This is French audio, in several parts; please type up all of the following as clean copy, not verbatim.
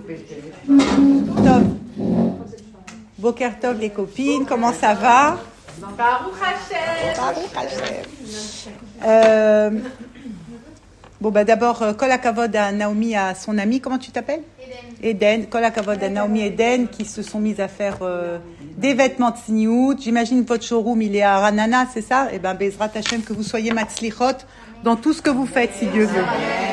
Tov. Boker Tov les copines, comment ça va? Baruch Hashem. Baruch Hashem. Bon bah d'abord, Kol HaKavod à Naomi, à son amie, comment tu t'appelles? Eden. Kol HaKavod à Naomi et Eden qui se sont mises à faire des vêtements de Tzniout. J'imagine votre showroom il est à Ranana, c'est ça? Et ben Bezrat Hashem que vous soyez matzlichot dans tout ce que vous faites si Dieu veut.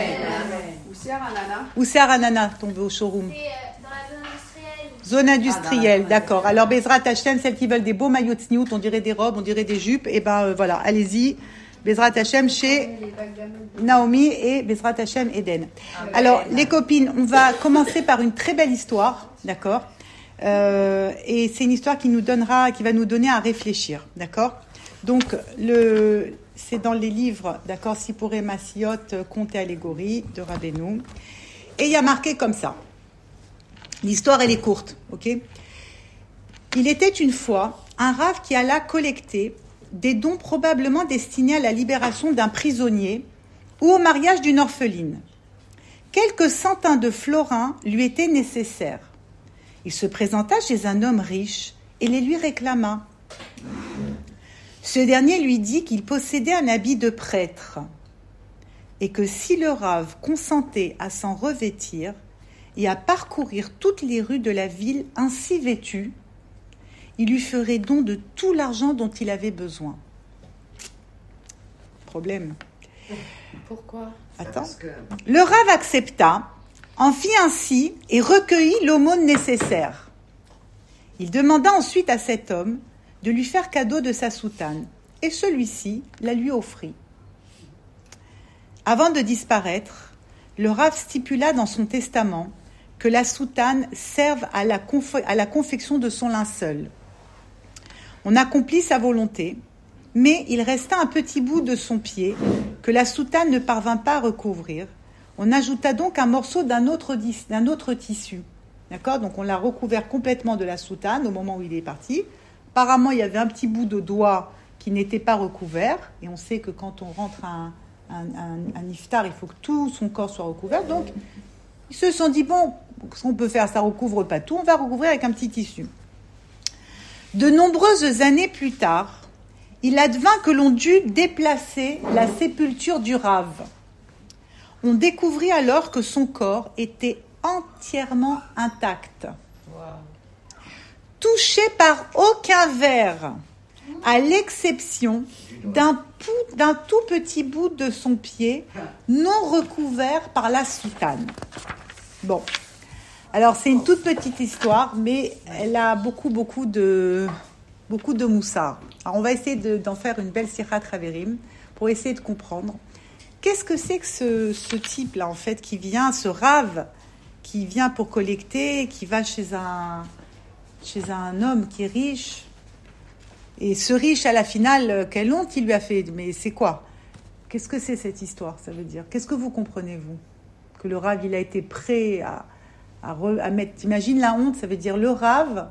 Où c'est à Ranana ton showroom? Dans la zone industrielle. Zone industrielle, d'accord. Alors Bezrat Hashem, celles qui veulent des beaux maillots de Tzniout, on dirait des robes, on dirait des jupes, et ben voilà, allez-y. Bezrat Hashem chez Naomi et Bezrat Hashem Eden. Alors, les copines, on va commencer par une très belle histoire, d'accord? Et c'est une histoire qui va nous donner à réfléchir, d'accord? Donc, c'est dans les livres, d'accord, Sipurei Masiot, Contes et allégories de Rabbeinu. Et il y a marqué comme ça. L'histoire, elle est courte, ok? Il était une fois un rave qui alla collecter des dons probablement destinés à la libération d'un prisonnier ou au mariage d'une orpheline. Quelques centaines de florins lui étaient nécessaires. Il se présenta chez un homme riche et les lui réclama. Ce dernier lui dit qu'il possédait un habit de prêtre et que si le rave consentait à s'en revêtir et à parcourir toutes les rues de la ville ainsi vêtu, il lui ferait don de tout l'argent dont il avait besoin. Problème. Pourquoi? Attends. Le rave accepta, en fit ainsi et recueillit l'aumône nécessaire. Il demanda ensuite à cet homme de lui faire cadeau de sa soutane, et celui-ci la lui offrit. Avant de disparaître, le rave stipula dans son testament que la soutane serve à la confection de son linceul. On accomplit sa volonté, mais il resta un petit bout de son pied que la soutane ne parvint pas à recouvrir. On ajouta donc un morceau d'un autre tissu. D'accord? Donc on l'a recouvert complètement de la soutane au moment où il est parti. Apparemment, il y avait un petit bout de doigt qui n'était pas recouvert. Et on sait que quand on rentre un iftar, il faut que tout son corps soit recouvert. Donc, ils se sont dit, bon, ce qu'on peut faire, ça ne recouvre pas tout. On va recouvrir avec un petit tissu. De nombreuses années plus tard, il advint que l'on dut déplacer la sépulture du rave. On découvrit alors que son corps était entièrement intact, touché par aucun ver, à l'exception d'un tout petit bout de son pied non recouvert par la soutane. Bon, alors c'est une toute petite histoire, mais elle a beaucoup de moussard. Alors on va essayer d'en faire une belle sirat Haverim pour essayer de comprendre. Qu'est-ce que c'est que ce type-là, en fait, qui vient, ce rave, qui vient pour collecter, qui va chez un homme qui est riche. Et ce riche, à la finale, quelle honte il lui a fait. Mais c'est quoi? Qu'est-ce que c'est cette histoire, ça veut dire? Qu'est-ce que vous comprenez, vous? Que le rave, il a été prêt à mettre... T'imagines la honte, ça veut dire le rave,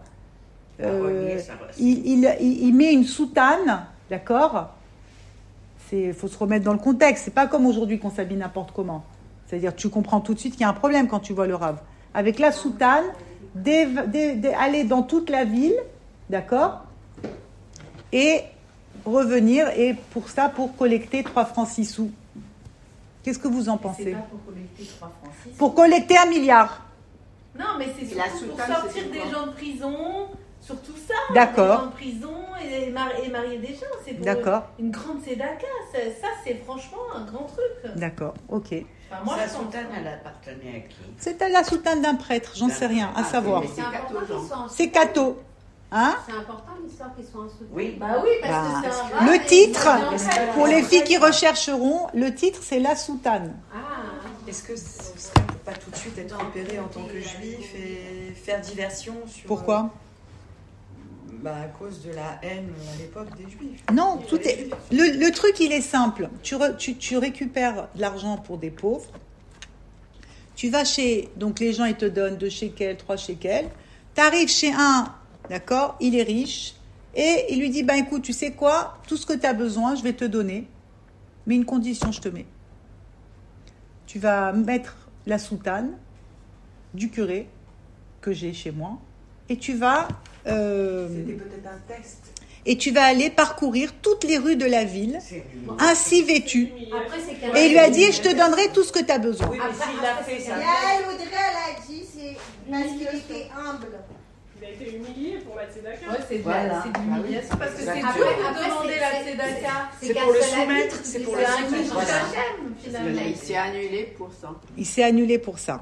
il met une soutane, d'accord? Il faut se remettre dans le contexte. C'est pas comme aujourd'hui qu'on s'habille n'importe comment. C'est-à-dire tu comprends tout de suite qu'il y a un problème quand tu vois le rave. Avec la soutane, aller dans toute la ville, d'accord, et revenir, et pour collecter 3 francs 6 sous. Qu'est-ce que vous en pensez? C'est pas pour collecter 3 francs 6 sous. Pour collecter 1 milliard. Non, mais c'est surtout pour sortir des gens de prison, surtout ça. D'accord. Des gens de prison et marier des gens. C'est pour une grande sédaka. Ça, c'est franchement un grand truc. D'accord, ok. Enfin, moi, la soutane, elle appartenait à qui? C'est à la soutane d'un prêtre, j'en sais rien, à savoir. C'est important qu'ils soient en C'est Cato. Hein? C'est important l'histoire qu'ils soient en soutane. Oui. Bah oui, parce que c'est un rave. Le titre, pour les filles qui rechercheront, le titre c'est La soutane. Ah. Est-ce que ce serait pour pas tout de suite être repéré en tant que juif et faire diversion sur... Pourquoi? À cause de la haine à l'époque des juifs. Non, le truc il est simple. Tu récupères de l'argent pour des pauvres. Tu vas donc les gens ils te donnent 2 shekels, 3 shekels. Tu arrives chez un, d'accord, il est riche, et il lui dit, écoute, tu sais quoi, tout ce que tu as besoin, je vais te donner, mais une condition, je te mets. Tu vas mettre la soutane, du curé que j'ai chez moi et tu vas C'était peut-être un test. et tu vas aller parcourir toutes les rues de la ville ainsi vêtu. Après, c'est qu'un- Et il lui a dit je te donnerai tout ce que tu as besoin. Oui, mais s'il a fait ça. Là, Audrey, elle a dit, c'est parce qu'il était humble. Il a été humilié pour la tzedaka. Ouais, c'est de Voilà. c'est de l'humiliation parce que c'est dur Exactement. de demander la tzedaka. C'est pour le soumettre, c'est pour le C'est un soumettre. kibbutz Voilà. Hachem, finalement. Il s'est annulé pour ça. Il s'est annulé pour ça.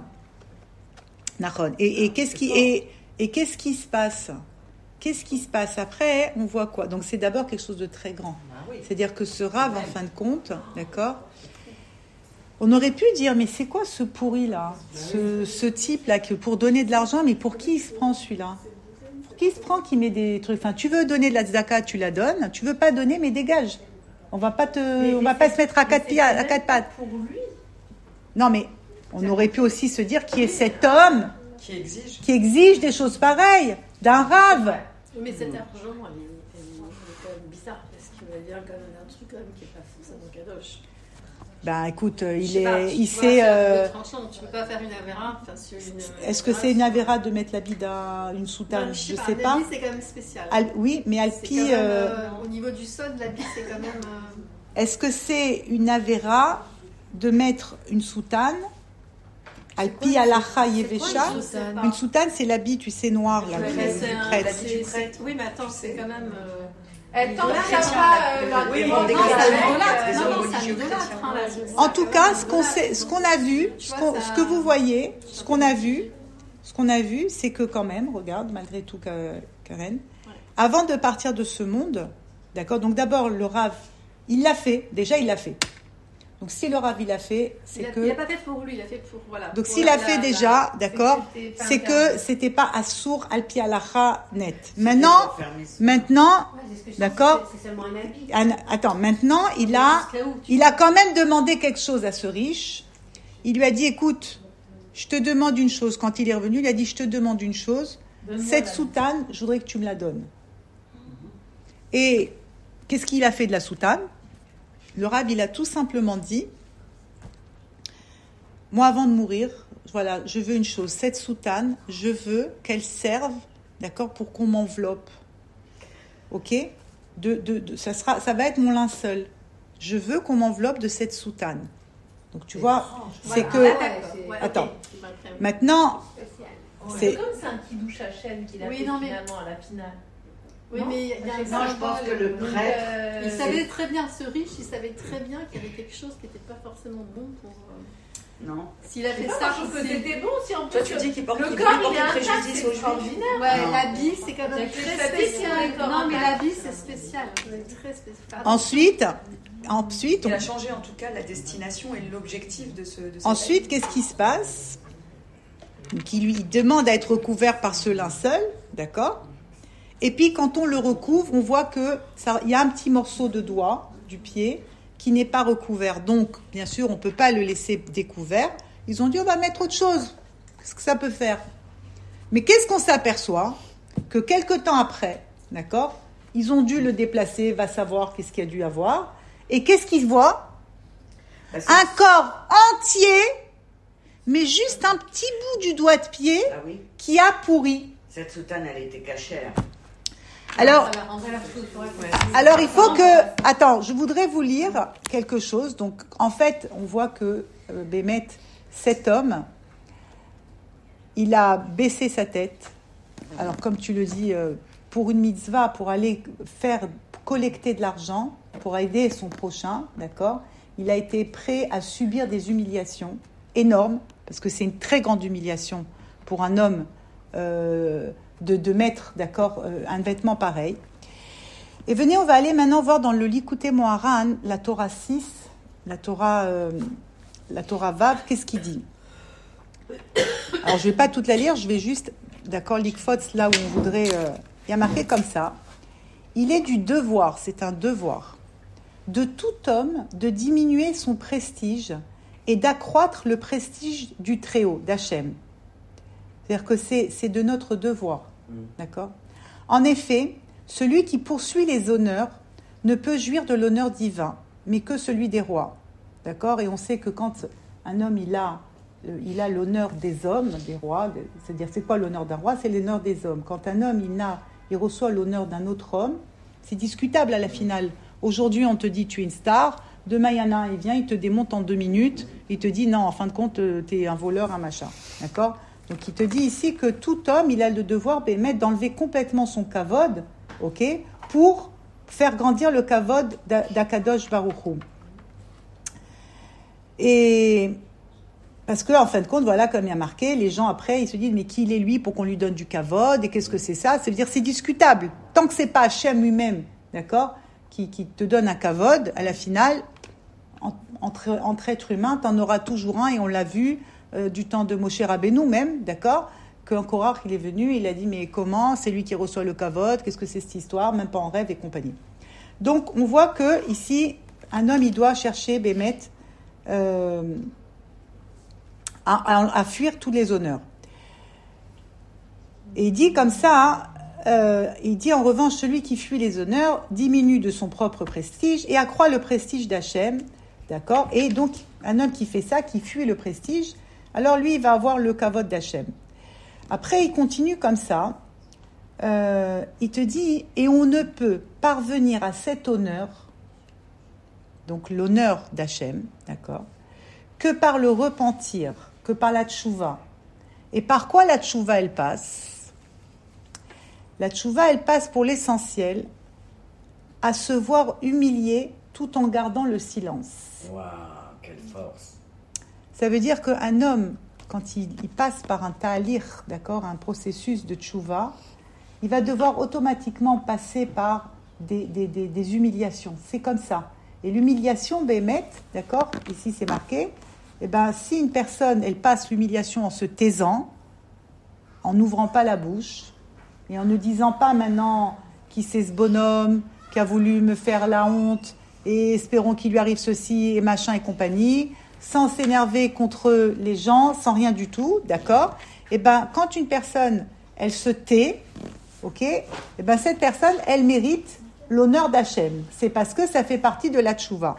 Nahon. Et qu'est-ce qui se passe? Qu'est-ce qui se passe après? On voit quoi? Donc c'est d'abord quelque chose de très grand. Ah oui. C'est-à-dire que ce rave, en fin de compte, d'accord, on aurait pu dire, mais c'est quoi ce pourri-là? Ce type-là, que pour donner de l'argent, mais pour qui il se prend celui-là? Pour qui il se prend qui met des trucs? Enfin, tu veux donner de la tzedaka, tu la donnes. Tu veux pas donner, mais dégage. On va pas se mettre à quatre pieds, à quatre pattes. Pour lui. Non, mais on aurait pu aussi se dire qui est cet homme Qui exige. qui exige des choses pareilles d'un rave. Mais cet argent, il est quand même bizarre, parce qu'il va dire quand même un truc quand même qui n'est pas forcément kadosh. Ben écoute, Je sais pas, il tu vois, sait. c'est un peu tranchant, tu peux pas faire une avéra. Sur Est-ce que c'est une avéra de mettre l'habit d'une soutane? Je sais pas. L'habit, c'est quand même spécial. Oui, mais C'est Alpi. quand même, au niveau du sol, l'habit, c'est quand même. Est-ce que c'est une avéra de mettre une soutane? Alpi alacha yevesha. Une soutane, c'est l'habit, tu sais, noir là. Ouais, du- mais du c'est prêtre. oui, mais attends, c'est quand même. Elle tente la pas chrétienne, la oui, demande des de chrétiens. la Des Non, hommes non, c'est un religieux idolâtre, chrétiens. hein, là, En tout cas, ce qu'on a vu, ce que vous voyez, ce qu'on a vu, c'est que quand même, regarde, malgré tout, Karen, avant de partir de ce monde, d'accord, donc d'abord, le Rav, il l'a fait, déjà il l'a fait. Donc si le Rav, il l'a fait, c'est Il que... n'a pas fait pour lui, il a fait pour. Voilà. Donc pour s'il a fait déjà, d'accord, c'était pas c'est que interdit. c'était pas assour alpi alacha net. Maintenant, d'accord, C'est seulement un habit. attends, maintenant, il a quand même demandé quelque chose à ce riche. Il lui a dit, écoute, je te demande une chose. Quand il est revenu, il a dit, je te demande une chose. Donne-moi Cette la- soutane, je voudrais que tu me la donnes. Et qu'est-ce qu'il a fait de la soutane? Le Rav, il a tout simplement dit, moi, avant de mourir, voilà, je veux une chose. Cette soutane, je veux qu'elle serve, d'accord, pour qu'on m'enveloppe. Ok? Ça va être mon linceul. Je veux qu'on m'enveloppe de cette soutane. Donc, tu vois, c'est que... Attends. Maintenant, C'est comme c'est un kidouche Hachem qu'il a Oui, fait non, mais- finalement à la finale. Oui, Non, mais il y a un Non, je pense que le prêtre. Il savait très bien, ce riche, il savait très bien qu'il y avait quelque chose qui n'était pas forcément bon pour. Non. S'il a fait Moi, ça, je trouve que c'est- c'était bon si en Toi, plus tu dis qu'il porte le qu'il corps porte il est intact, préjudice c'est aux juifs. extraordinaire. Ouais, Non. l'habit, c'est quand Il y a même que très les statistiques sur spécial. les corps Non, mais intacts. l'habit, c'est spécial. C'est très spécial. ensuite Il a changé en tout cas la destination et l'objectif de ce. Ensuite, qu'est-ce qui se passe? Qui lui demande à être recouvert par ce linceul, d'accord? Et puis, quand on le recouvre, on voit que il y a un petit morceau de doigt du pied qui n'est pas recouvert. Donc, bien sûr, on ne peut pas le laisser découvert. Ils ont dit, on va mettre autre chose. Qu'est-ce que ça peut faire? Mais qu'est-ce qu'on s'aperçoit? Que quelque temps après, d'accord, ils ont dû le déplacer, va savoir qu'est-ce qu'il y a dû avoir. Et qu'est-ce qu'ils voient? Un corps entier, mais juste un petit bout du doigt de pied Ah oui. qui a pourri. Cette soutane, elle était cachère. Alors, Ça la rend la chose, ouais. alors il faut que... Attends, je voudrais vous lire quelque chose. Donc, en fait, on voit que Bémet, cet homme, il a baissé sa tête. Alors, comme tu le dis, pour une mitzvah, pour aller collecter de l'argent, pour aider son prochain, d'accord? Il a été prêt à subir des humiliations énormes, parce que c'est une très grande humiliation pour un homme de mettre, d'accord, un vêtement pareil. Et venez, on va aller maintenant voir dans le Likutei Moharan, la Torah 6, la Torah Vav, qu'est-ce qu'il dit? Alors, je ne vais pas toute la lire, je vais juste, d'accord, l'ikfotz, là où on voudrait... il y a marqué comme ça. Il est du devoir, c'est un devoir, de tout homme de diminuer son prestige et d'accroître le prestige du Très-Haut, d'Hachem. C'est-à-dire que c'est de notre devoir, d'accord? En effet, celui qui poursuit les honneurs ne peut jouir de l'honneur divin, mais que celui des rois, d'accord? Et on sait que quand un homme il a il a l'honneur des hommes, des rois. C'est-à-dire, c'est quoi l'honneur d'un roi? C'est l'honneur des hommes. Quand un homme, il reçoit l'honneur d'un autre homme, c'est discutable à la finale. Aujourd'hui, on te dit tu es une star. Demain, il y en a un, il vient, il te démonte en 2 minutes. Il te dit non, en fin de compte, tu es un voleur, un machin. D'accord? Donc, il te dit ici que tout homme, il a le devoir d'enlever complètement son kavod, ok, pour faire grandir le kavod d'Akadosh Baruch Hu. Et parce que, en fin de compte, voilà, comme il y a marqué, les gens après, ils se disent mais qui il est lui pour qu'on lui donne du kavod et qu'est-ce que c'est ça? Ça veut dire c'est discutable. Tant que c'est pas Hachem lui-même, d'accord, qui te donne un kavod, à la finale, entre êtres humains, t'en auras toujours un et on l'a vu du temps de Moshe Rabbeinu même, d'accord, qu'un Korach, il est venu, il a dit mais comment? C'est lui qui reçoit le kavod, qu'est-ce que c'est cette histoire? Même pas en rêve et compagnie. Donc on voit que ici, un homme, il doit chercher Bémet à fuir tous les honneurs. Et il dit comme ça, il dit en revanche, celui qui fuit les honneurs diminue de son propre prestige et accroît le prestige d'Hachem, d'accord? Et donc, un homme qui fait ça, qui fuit le prestige, alors lui, il va avoir le kavod d'Hachem. Après, il continue comme ça, il te dit, et on ne peut parvenir à cet honneur, donc l'honneur d'Hachem, d'accord, que par le repentir, que par la tchouva. Et par quoi la tchouva, elle passe? La tchouva, elle passe pour l'essentiel à se voir humilié tout en gardant le silence. Waouh, quelle force! Ça veut dire qu'un homme, quand il passe par un ta'alir, d'accord, un processus de tchouva, il va devoir automatiquement passer par des humiliations. C'est comme ça. Et l'humiliation, bémet, d'accord, ici c'est marqué, eh ben, si une personne, elle passe l'humiliation en se taisant, en n'ouvrant pas la bouche, et en ne disant pas maintenant qui c'est ce bonhomme, qui a voulu me faire la honte, et espérons qu'il lui arrive ceci, et machin et compagnie, sans s'énerver contre les gens, sans rien du tout, d'accord? Eh ben, quand une personne, elle se tait, ok? Eh ben, cette personne, elle mérite l'honneur d'Hachem. C'est parce que ça fait partie de la tchouva.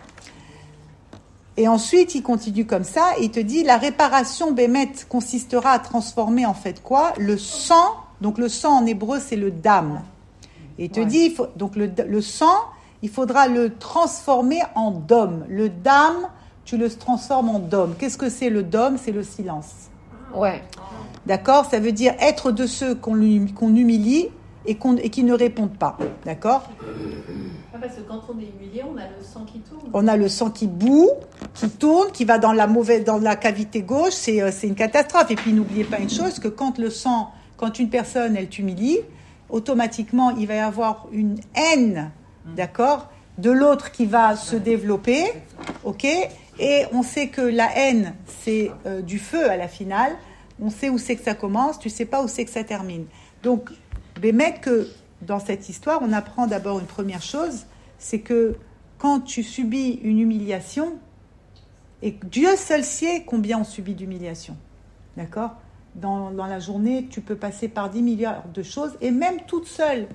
Et ensuite, il continue comme ça, et il te dit, la réparation bémet consistera à transformer en fait quoi? Le sang, donc le sang en hébreu, c'est le dam. Et il te dit, donc le sang, il faudra le transformer en dom. Le dam, tu le transformes en dom. Qu'est-ce que c'est le dom? C'est le silence. Ouais. D'accord? Ça veut dire être de ceux qu'on humilie et qui ne répondent pas. D'accord? Parce que quand on est humilié, on a le sang qui tourne. On a le sang qui bout, qui tourne, qui va dans la cavité gauche. C'est une catastrophe. Et puis n'oubliez pas une chose, que quand une personne, elle t'humilie, automatiquement, il va y avoir une haine, d'accord, de l'autre qui va se développer, ok? Et on sait que la haine, c'est du feu à la finale. On sait où c'est que ça commence, tu sais pas où c'est que ça termine. Donc, bémet que dans cette histoire, on apprend d'abord une première chose, c'est que quand tu subis une humiliation, et Dieu seul sait combien on subit d'humiliation, d'accord? Dans la journée, tu peux passer par 10 milliards de choses, et même toute seule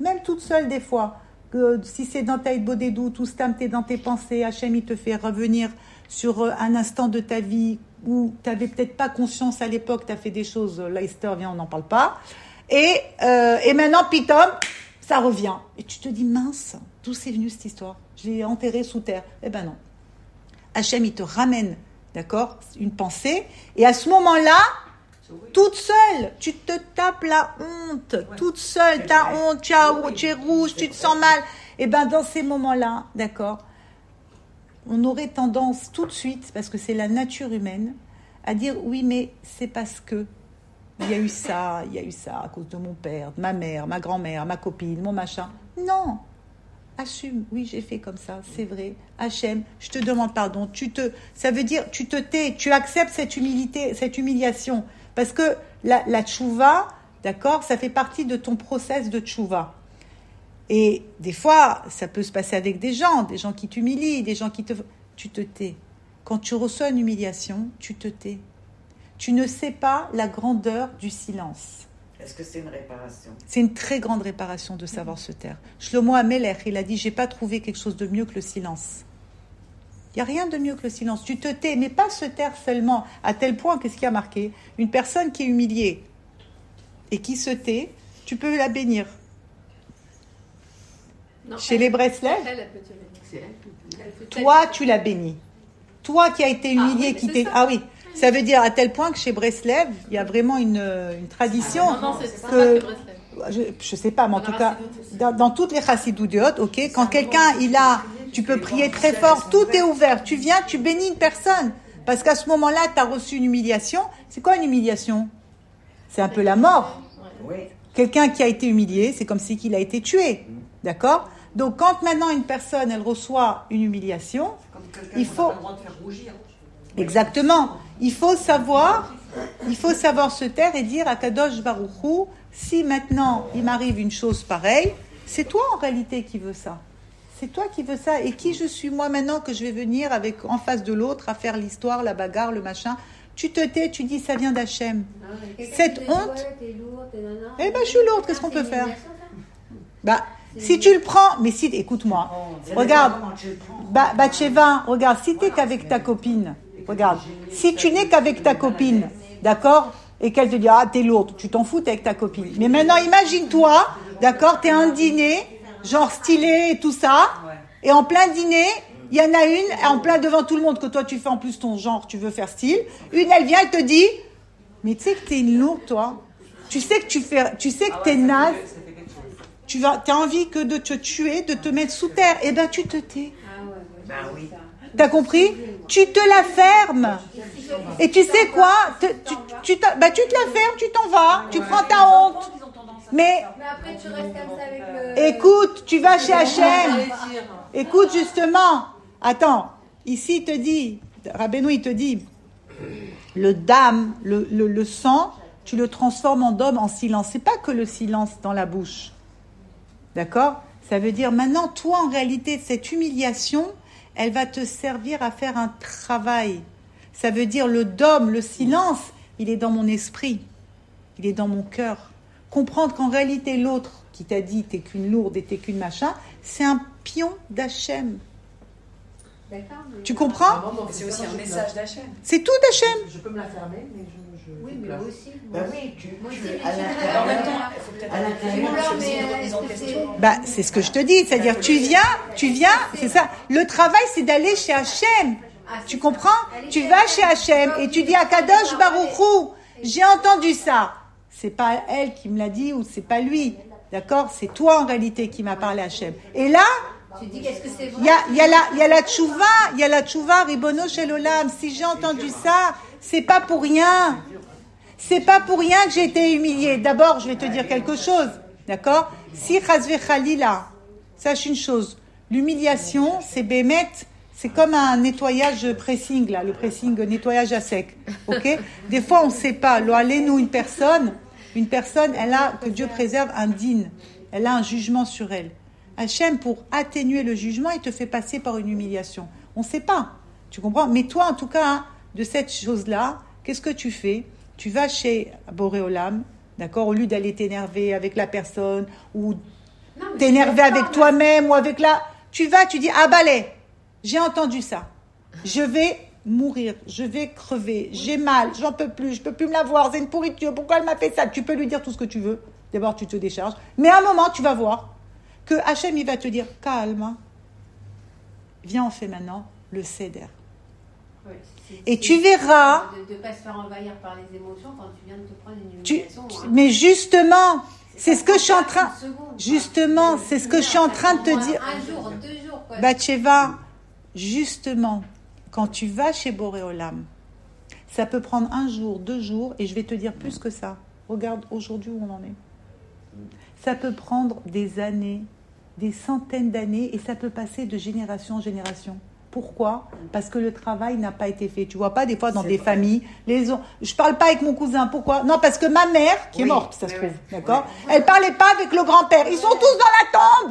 des fois, si c'est dans ta bodédou, tout stam, t'es dans tes pensées, Hachem, il te fait revenir sur un instant de ta vie où tu n'avais peut-être pas conscience à l'époque, tu as fait des choses, Leicester, viens, on n'en parle pas, et maintenant, pitom, ça revient. Et tu te dis, mince, d'où c'est venu cette histoire? Je l'ai enterré sous terre. Eh ben non. Hachem, il te ramène, d'accord, une pensée, et à ce moment-là, toute seule, tu te tapes la honte, toute seule, ta honte, tu es rouge, tu te sens mal. Et bien dans ces moments-là, d'accord, on aurait tendance tout de suite, parce que c'est la nature humaine, à dire oui, mais c'est parce que il y a eu ça à cause de mon père, de ma mère, ma grand-mère, ma copine, mon machin. Non, assume, oui, j'ai fait comme ça, c'est vrai. Hachem, je te demande pardon. Ça veut dire, tu te tais, tu acceptes cette humiliation. Parce que la tchouva, d'accord, ça fait partie de ton process de tchouva. Et des fois, ça peut se passer avec des gens qui t'humilient, des gens qui tu te tais. Quand tu reçois une humiliation, tu te tais. Tu ne sais pas la grandeur du silence. Est-ce que c'est une réparation? C'est une très grande réparation de savoir se taire. Shlomo HaMelech, il a dit, j'ai pas trouvé quelque chose de mieux que le silence. Il Il n'y a rien de mieux que le silence. Tu te tais, mais pas se taire seulement. À tel point, qu'est-ce qui a marqué? Une personne qui est humiliée et qui se tait, tu peux la bénir. Non, Chez les Breslev, elle peut te bénir. toi, tu l'as béni. Toi qui as été humilié, oui, qui c'est t'es... ça. Ah oui, ça veut dire à tel point que chez Breslev, il y a vraiment une tradition Non, c'est pas que... que Breslev. Je sais pas, mais en Dans tout la cas, chassidoute aussi. dans toutes les chassidoudiot, ok, quand quelqu'un, tu peux prier très fort, tout est ouvert, tu viens, tu bénis une personne. Parce qu'à ce moment-là, tu as reçu une humiliation. C'est quoi une humiliation? C'est un peu la mort. Oui. Quelqu'un qui a été humilié, c'est comme si qu'il a été tué. D'accord? Donc, quand maintenant une personne, elle reçoit une humiliation, il faut... Exactement. Il faut savoir se taire et dire à Kadosh Baruch Hu, si maintenant il m'arrive une chose pareille, c'est toi en réalité qui veux ça. C'est toi qui veux ça. Et qui je suis moi maintenant que je vais venir avec en face de l'autre à faire l'histoire, la bagarre, le machin. Tu te tais, tu dis ça vient d'Hachem. Cette honte, eh ben je suis lourde, qu'est-ce qu'on peut faire? Bah, si tu le prends, mais si, écoute-moi, regarde, Batsheva, regarde, si t'es qu'avec ta copine, regarde, si tu n'es qu'avec ta copine, d'accord, et qu'elle te dit, ah, t'es lourde, tu t'en fous, t'es avec ta copine. Mais maintenant, imagine-toi, d'accord, t'es à un dîner, genre stylé et tout ça, et en plein dîner, il y en a une, en plein devant tout le monde, que toi tu fais en plus ton genre, tu veux faire style, une, elle vient, elle te dit, mais tu sais que t'es une lourde, toi, tu sais que t'es naze, tu as envie que de te tuer, de te mettre sous terre, et ben tu te tais. Ben oui. T'as compris? Tu te la fermes. Et tu sais quoi? Tu te la fermes, tu t'en vas, tu prends ta honte. Mais après, tu restes comme ça avec le... écoute, tu vas chez Hachem. Écoute justement. Attends, ici il te dit, Rabbeinu il te dit, le dam, le sang, tu le transformes en dôme, en silence. C'est pas que le silence dans la bouche. D'accord? Ça veut dire maintenant, toi en réalité, cette humiliation, elle va te servir à faire un travail. Ça veut dire le dôme, le silence, il est dans mon esprit. Il est dans mon cœur. Comprendre qu'en réalité, l'autre qui t'a dit t'es qu'une lourde et t'es qu'une machin, c'est un pion d'Hachem. D'accord. Tu comprends? C'est aussi un message d'Hachem. C'est tout d'Hachem. Je peux me la fermer, mais je Oui, mais moi aussi. Ben oui, Moi aussi, à En même temps, l'intérieur. il faut peut-être À l'intérieur, se mais, remise en question. Bah, c'est ce que je te dis. C'est-à-dire, tu viens, c'est ça. Le travail, c'est d'aller chez Hachem. Tu comprends? Tu vas chez Hachem et tu dis à Kadosh Baruch Hu, j'ai entendu ça. C'est pas elle qui me l'a dit ou c'est pas lui. D'accord? C'est toi en réalité qui m'a parlé Hachem. Et là, Tu dis qu'est-ce que c'est vrai? il y a la tchouva, Ribono Shel Olam. Si j'ai entendu ça, c'est pas pour rien. C'est pas pour rien que j'ai été humiliée. D'abord, je vais te dire quelque chose. D'accord? Si Chazve Khalila, sache une chose. L'humiliation, c'est bémet. C'est comme un nettoyage pressing, là, le pressing nettoyage à sec. Ok? Des fois, on ne sait pas. Nous, une personne, elle a, que Dieu préserve, un din. Elle a un jugement sur elle. Hachem, pour atténuer le jugement, il te fait passer par une humiliation. On ne sait pas. Tu comprends? Mais toi, en tout cas, hein, de cette chose-là, qu'est-ce que tu fais? Tu vas chez Boré Olam, d'accord? Au lieu d'aller t'énerver avec la personne, ou t'énerver avec toi-même, ou avec la... Tu vas, tu dis, ah balai, j'ai entendu ça. Je vais mourir, je vais crever, j'ai mal, j'en peux plus, je peux plus me la voir, c'est une pourriture, pourquoi elle m'a fait ça? Tu peux lui dire tout ce que tu veux. D'abord, tu te décharges. Mais à un moment, tu vas voir que Hachem, il va te dire, calme, viens, on fait maintenant le seder. Et tu verras... De ne pas se faire envahir par les émotions quand tu viens de te prendre une humiliation. Mais justement, c'est ce que je suis en train... Justement, c'est ce que je suis en train de te dire. Un jour, 2 jours, quoi. Batsheva, justement, quand tu vas chez Boré Olam, ça peut prendre 1 jour, 2 jours, et je vais te dire plus que ça. Regarde aujourd'hui où on en est. Ça peut prendre des années, des centaines d'années, et ça peut passer de génération en génération. Pourquoi? Parce que le travail n'a pas été fait. Tu vois pas des fois dans des familles, je parle pas avec mon cousin. Pourquoi? Non, parce que ma mère, qui est morte, ça se trouve, d'accord? Elle parlait pas avec le grand-père. Ils sont tous dans la tombe.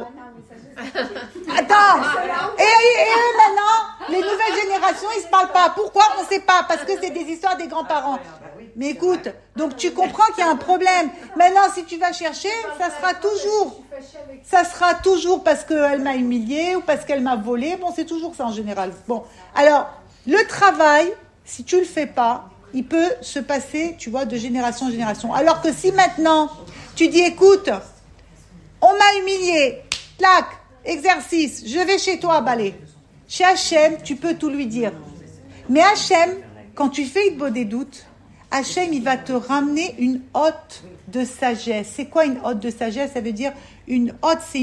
Attends. Et eux maintenant, les nouvelles générations, ils se parlent pas. Pourquoi? On sait pas. Parce que c'est des histoires des grands-parents. Mais écoute, donc tu comprends qu'il y a un problème. Maintenant, si tu vas chercher, ça sera toujours. fâché avec Ça sera toujours parce qu'elle m'a humilié ou parce qu'elle m'a volé. Bon, c'est toujours ça en général. Bon, alors, le travail, si tu le fais pas, il peut se passer, tu vois, de génération en génération. Alors que si maintenant, tu dis, écoute, on m'a humilié, clac, exercice, je vais chez toi à balai. Chez Hachem, tu peux tout lui dire. Mais Hachem, quand tu fais Hitbo des doutes, Hachem, il va te ramener une hotte de sagesse. C'est quoi une hotte de sagesse? Ça veut dire, une hotte, c'est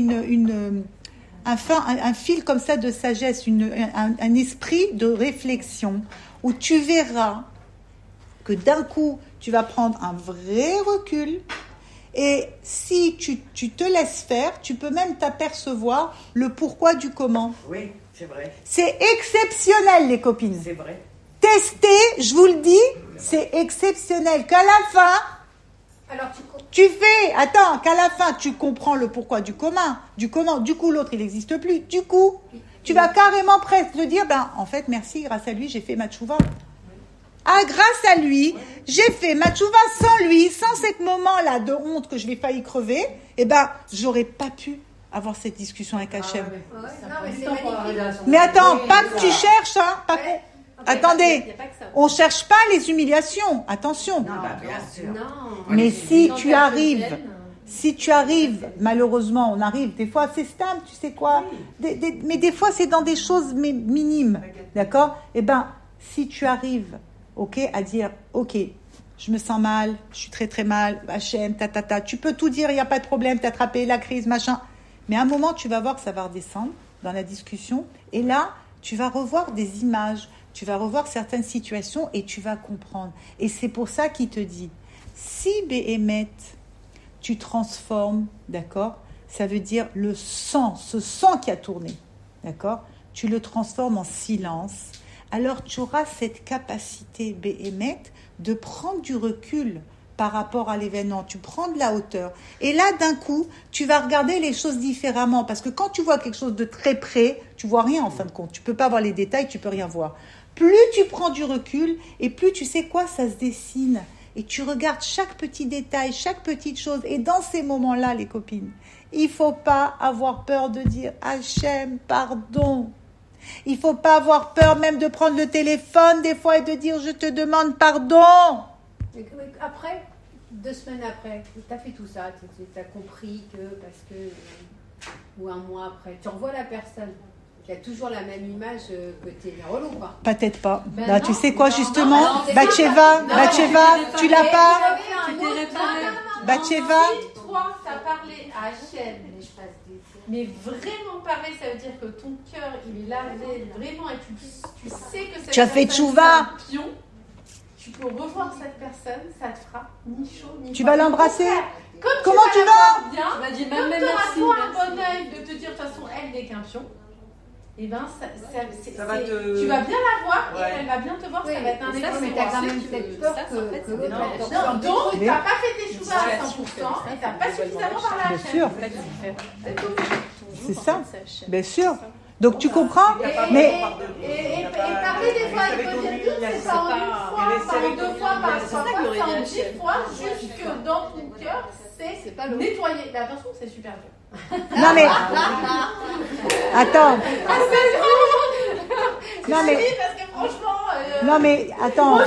un fil comme ça de sagesse, un esprit de réflexion, où tu verras que d'un coup, tu vas prendre un vrai recul. Et si tu te laisses faire, tu peux même t'apercevoir le pourquoi du comment. Oui, c'est vrai. C'est exceptionnel, les copines. C'est vrai. Tester, je vous le dis, c'est exceptionnel. Qu'à la fin, Alors, qu'à la fin, tu comprends le pourquoi du comment. Du coup, l'autre, il n'existe plus. Du coup, tu vas carrément presque te dire, en fait, merci, grâce à lui, j'ai fait ma tchouva. Ah, grâce à lui, j'ai fait ma tchouva. Sans lui, sans ce moment-là de honte que je vais failli crever, j'aurais pas pu avoir cette discussion avec Hachem. Mais attends, pas que tu cherches, hein. Attendez, on cherche pas les humiliations. Attention. Non, bien sûr. Mais si tu arrives, malheureusement, on arrive, des fois c'est stable, tu sais quoi, mais des fois c'est dans des choses minimes, d'accord? Si tu arrives, à dire, je me sens mal, je suis très très mal, Hachem, tu peux tout dire, il n'y a pas de problème, t'as attrapé la crise, machin. Mais à un moment, tu vas voir que ça va redescendre dans la discussion, et là, tu vas revoir des images, tu vas revoir certaines situations, et tu vas comprendre. Et c'est pour ça qu'il te dit, si Béhémet, tu transformes, d'accord, ça veut dire le sang, ce sang qui a tourné, d'accord, tu le transformes en silence, alors tu auras cette capacité Béhémet de prendre du recul par rapport à l'événement, tu prends de la hauteur. Et là, d'un coup, tu vas regarder les choses différemment, parce que quand tu vois quelque chose de très près, tu vois rien en fin de compte, tu peux pas voir les détails, tu peux rien voir. Plus tu prends du recul, et plus tu sais quoi, ça se dessine. Et tu regardes chaque petit détail, chaque petite chose. Et dans ces moments-là, les copines, il faut pas avoir peur de dire « Hachem, pardon ». Il faut pas avoir peur même de prendre le téléphone des fois et de dire « Je te demande pardon ». Après, 2 semaines après, tu as fait tout ça, tu as compris que parce que, ou un mois après, tu revois la personne. Il y a toujours la même image que tu es relou, quoi. Peut-être pas. Ben Là, non, tu sais quoi, non, justement, non, Bathsheba, tu l'as pas. Bathsheba. Si toi, tu as parlé à Hachem, mais vraiment parler, ça veut dire que ton cœur, il est lavé vraiment et tu sais que tu as fait tchouva. C'est un pion. Tu peux revoir cette personne, ça te fera ni chaud ni Tu vas l'embrasser. Comment tu vas bien, tu vas dire comme même tu auras merci, toi un bon œil de te dire de toute façon elle n'est qu'un pion, et tu vas bien la voir et elle va bien te voir, ça va être un exemple. Mais t'as quand même cette peur que l'autre. Donc tu n'as pas fait tes chouvas à 100% et tu n'as pas suffisamment parlé à Bien sûr. C'est tout. C'est ça, bien sûr. Donc tu comprends, mais et parler des fois avec le début, c'est pas en une fois, pas en 2 fois, pas en 3 fois, c'est en 10 fois, juste que dans ton cœur, c'est nettoyer. Mais attention, c'est super dur. non mais attends. Non mais parce que franchement. Non mais attends.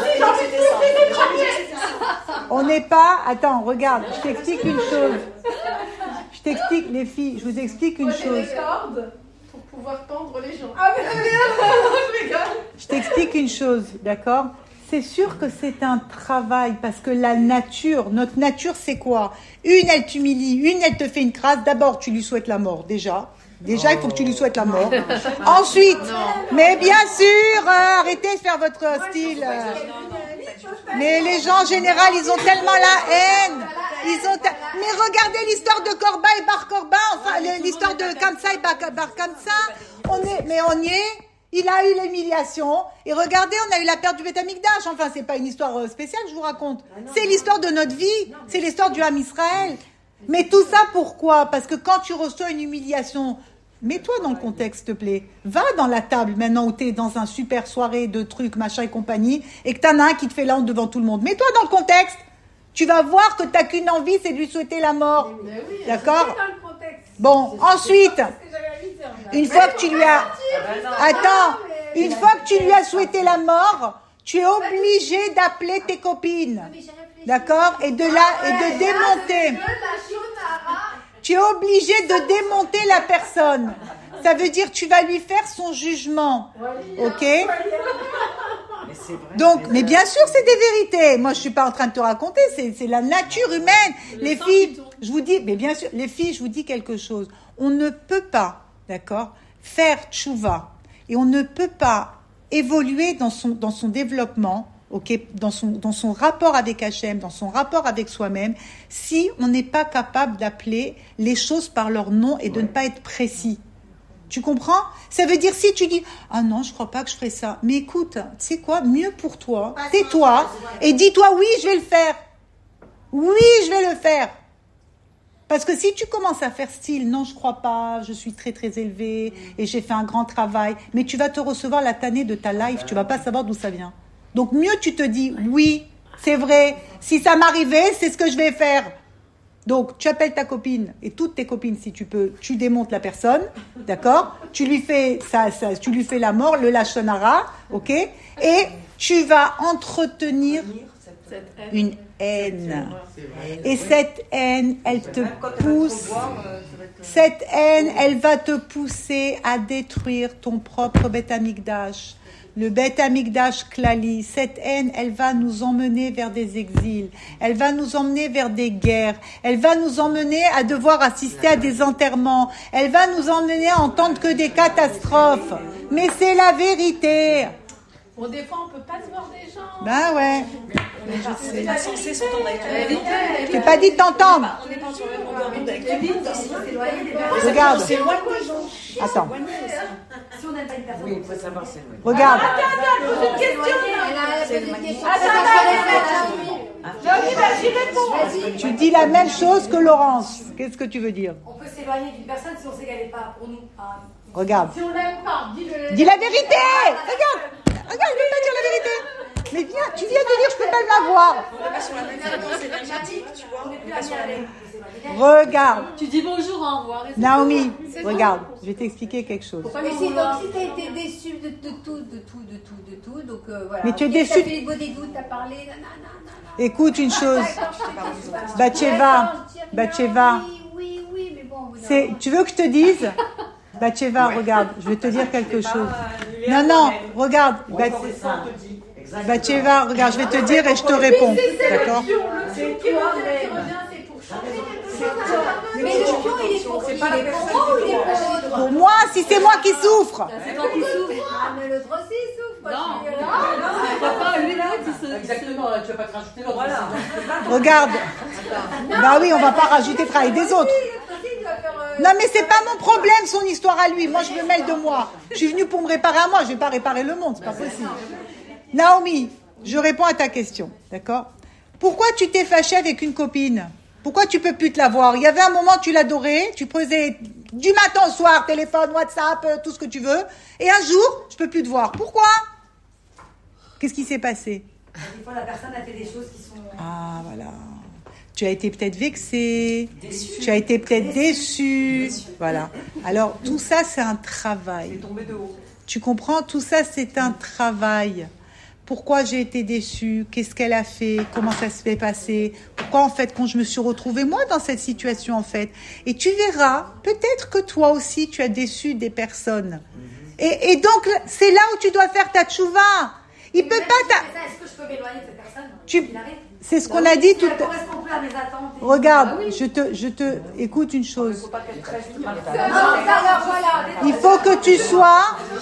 On n'est pas. Attends, regarde, je t'explique une chose. Je t'explique, les filles, je vous explique une chose. Pour pouvoir tendre les gens. Ah, mais je rigole. Je t'explique une chose, d'accord? C'est sûr que c'est un travail, parce que notre nature, c'est quoi? Une, elle t'humilie, une, elle te fait une crasse. D'abord, tu lui souhaites la mort, déjà. Déjà, il faut que tu lui souhaites la mort. Ensuite, mais bien sûr, arrêtez de faire votre style. Mais les gens, en général, ils ont tellement la haine. Mais regardez l'histoire de Korba et Bar Korba, enfin, l'histoire de Kamsa et Bar Kamsa. On y est. Il a eu l'humiliation. Et regardez, on a eu la perte du Beth Amikdash. Enfin, c'est pas une histoire spéciale, je vous raconte. C'est l'histoire de notre vie. C'est l'histoire du Ham Israël. Mais tout ça, pourquoi? Parce que quand tu reçois une humiliation, mets-toi dans le contexte, s'il te plaît. Va dans la table, maintenant, où t'es dans un super soirée de trucs, machin et compagnie, et que t'en as un qui te fait la honte devant tout le monde. Mets-toi dans le contexte. Tu vas voir que t'as qu'une envie, c'est de lui souhaiter la mort. Oui, d'accord? Bon, ensuite, une fois que tu lui as... Attends, une fois que tu lui as souhaité la mort, tu es obligé d'appeler tes copines. D'accord? Et de démonter. Tu es obligé de démonter la personne. Ça veut dire que tu vas lui faire son jugement. Ok? Donc, mais bien sûr, c'est des vérités. Moi, je suis pas en train de te raconter. C'est la nature humaine. Les filles, je vous dis, mais bien sûr, les filles, je vous dis quelque chose. On ne peut pas, d'accord, faire tchouva. Et on ne peut pas évoluer dans son développement, ok, dans son rapport avec Hachem, dans son rapport avec soi-même, si on n'est pas capable d'appeler les choses par leur nom et de ne pas être précis. Tu comprends? Ça veut dire si tu dis « Ah non, je crois pas que je ferai ça. » Mais écoute, tu sais quoi? Mieux pour toi, tais-toi et dis-toi « Oui, je vais le faire. Oui, je vais le faire. » Parce que si tu commences à faire style « Non, je crois pas, je suis très très élevée et j'ai fait un grand travail. » Mais tu vas te recevoir la tannée de ta life, tu vas pas savoir d'où ça vient. Donc mieux tu te dis « Oui, c'est vrai. Si ça m'arrivait, c'est ce que je vais faire. » Donc, tu appelles ta copine et toutes tes copines, si tu peux, tu démontes la personne, d'accord? Tu lui fais tu lui fais la mort, le lashon hara, ok? Et tu vas entretenir une haine. Et cette haine, elle te pousse. Cette haine, elle va te pousser à détruire ton propre Beth Amikdash. Le Beth Amikdash Klali, cette haine, elle va nous emmener vers des exils, elle va nous emmener vers des guerres, elle va nous emmener à devoir assister à des enterrements, elle va nous emmener à entendre que des catastrophes. Mais c'est la vérité. Bon, des fois, on peut pas se voir des gens. Ben ouais. C'est censé s'entendre avec toi. Je t'ai pas dit de t'entendre. On n'est pas sur le même longueur d'onde avec toi. Regarde. C'est loin des gens. Attends. Si on n'aime pas une personne, Oui, il faut savoir s'éloigner. Regarde. J'y réponds. Tu dis la même chose que Laurence. Qu'est-ce que tu veux dire? on peut s'éloigner d'une personne si on sait qu'elle n'est pas pour nous. Regarde. Si on l'aime pas, dis-le. Dis la vérité. Regarde, je peux pas dire la vérité. Mais viens, tu viens de dire je peux pas la voir. On n'est pas sur la même fréquence énergétique, tu vois. On n'est pas sur la même. Regarde. Tu dis bonjour, au revoir. et c'est Naomi, tout. regarde, je vais t'expliquer quelque chose. Mais si, donc si t'as été déçu de tout, donc voilà. Mais tu es Ok, déçu. T'as fait les beaux dégoûts, t'as parlé, nanana. Écoute une chose. Bathsheba, Oui, mais bon. au bout d'un c'est, moment- tu veux que je te dise? Bathsheba, regarde, je vais te dire quelque chose. Non, regarde. Bathsheba, regarde, je vais te dire et je te réponds. D'accord? Le pion qui revient, c'est pour changer quelque chose. Mais le pion, il est pour qui? Il est pour moi ou il est pour l'autre? Pour moi, si c'est moi qui souffre. C'est toi qui souffres. Ah, mais l'autre aussi il souffre. Moi, Non. je suis là. Papa, lui, l'autre, il se. Exactement, tu vas pas te rajouter l'autre. Voilà. Regarde. Bah oui, on va pas rajouter le travail des autres. L'autre aussi, il doit faire. Non, mais c'est pas mon problème, son histoire à lui. Moi, je me mêle de moi. Je suis venue pour me réparer à moi. Je vais pas réparer le monde, c'est pas possible. Naomi, je réponds à ta question, d'accord? Pourquoi tu t'es fâchée avec une copine? Pourquoi tu peux plus te la voir? Il y avait un moment, tu l'adorais, tu posais du matin au soir, téléphone, WhatsApp, tout ce que tu veux. Et un jour, je peux plus te voir. Pourquoi? Qu'est-ce qui s'est passé? Des fois, la personne a fait des choses qui sont. Ah, voilà. Tu as été peut-être vexée, tu as été peut-être déçue. Voilà. Alors, tout ça, c'est un travail. Tombé de haut. Tu comprends? Tout ça, c'est un travail. Pourquoi j'ai été déçue? Qu'est-ce qu'elle a fait? Comment ça se fait passer? Pourquoi, en fait, quand je me suis retrouvée, moi, dans cette situation, en fait? Et tu verras, peut-être que toi aussi, tu as déçu des personnes. Et donc, c'est là où tu dois faire ta tchouva. Il peut pas Est-ce que je peux m'éloigner de cette personne? Tu- Il arrive. C'est ce qu'on a dit tout Ça à l'heure. correspond plus à mes attentes. Regarde, je te écoute une chose. Faut pas qu'elle traîne tout mal. Il faut que tu sois.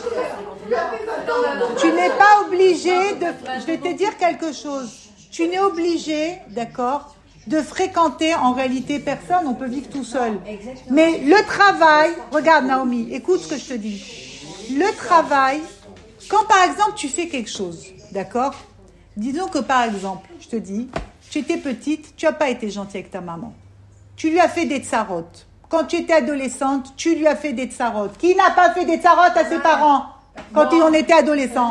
Tu n'es pas obligé de. Je vais te dire quelque chose. Tu n'es obligé, d'accord, de fréquenter en réalité personne. On peut vivre tout seul. Mais le travail. Regarde, Naomi, écoute ce que je te dis. Le travail. Quand par exemple tu fais quelque chose, d'accord? Disons que par exemple, je te dis, tu étais petite, tu n'as pas été gentille avec ta maman. Tu lui as fait des tsarotes. Quand tu étais adolescente, tu lui as fait des tsarotes. Qui n'a pas fait des tsarotes à ses parents quand on était adolescent?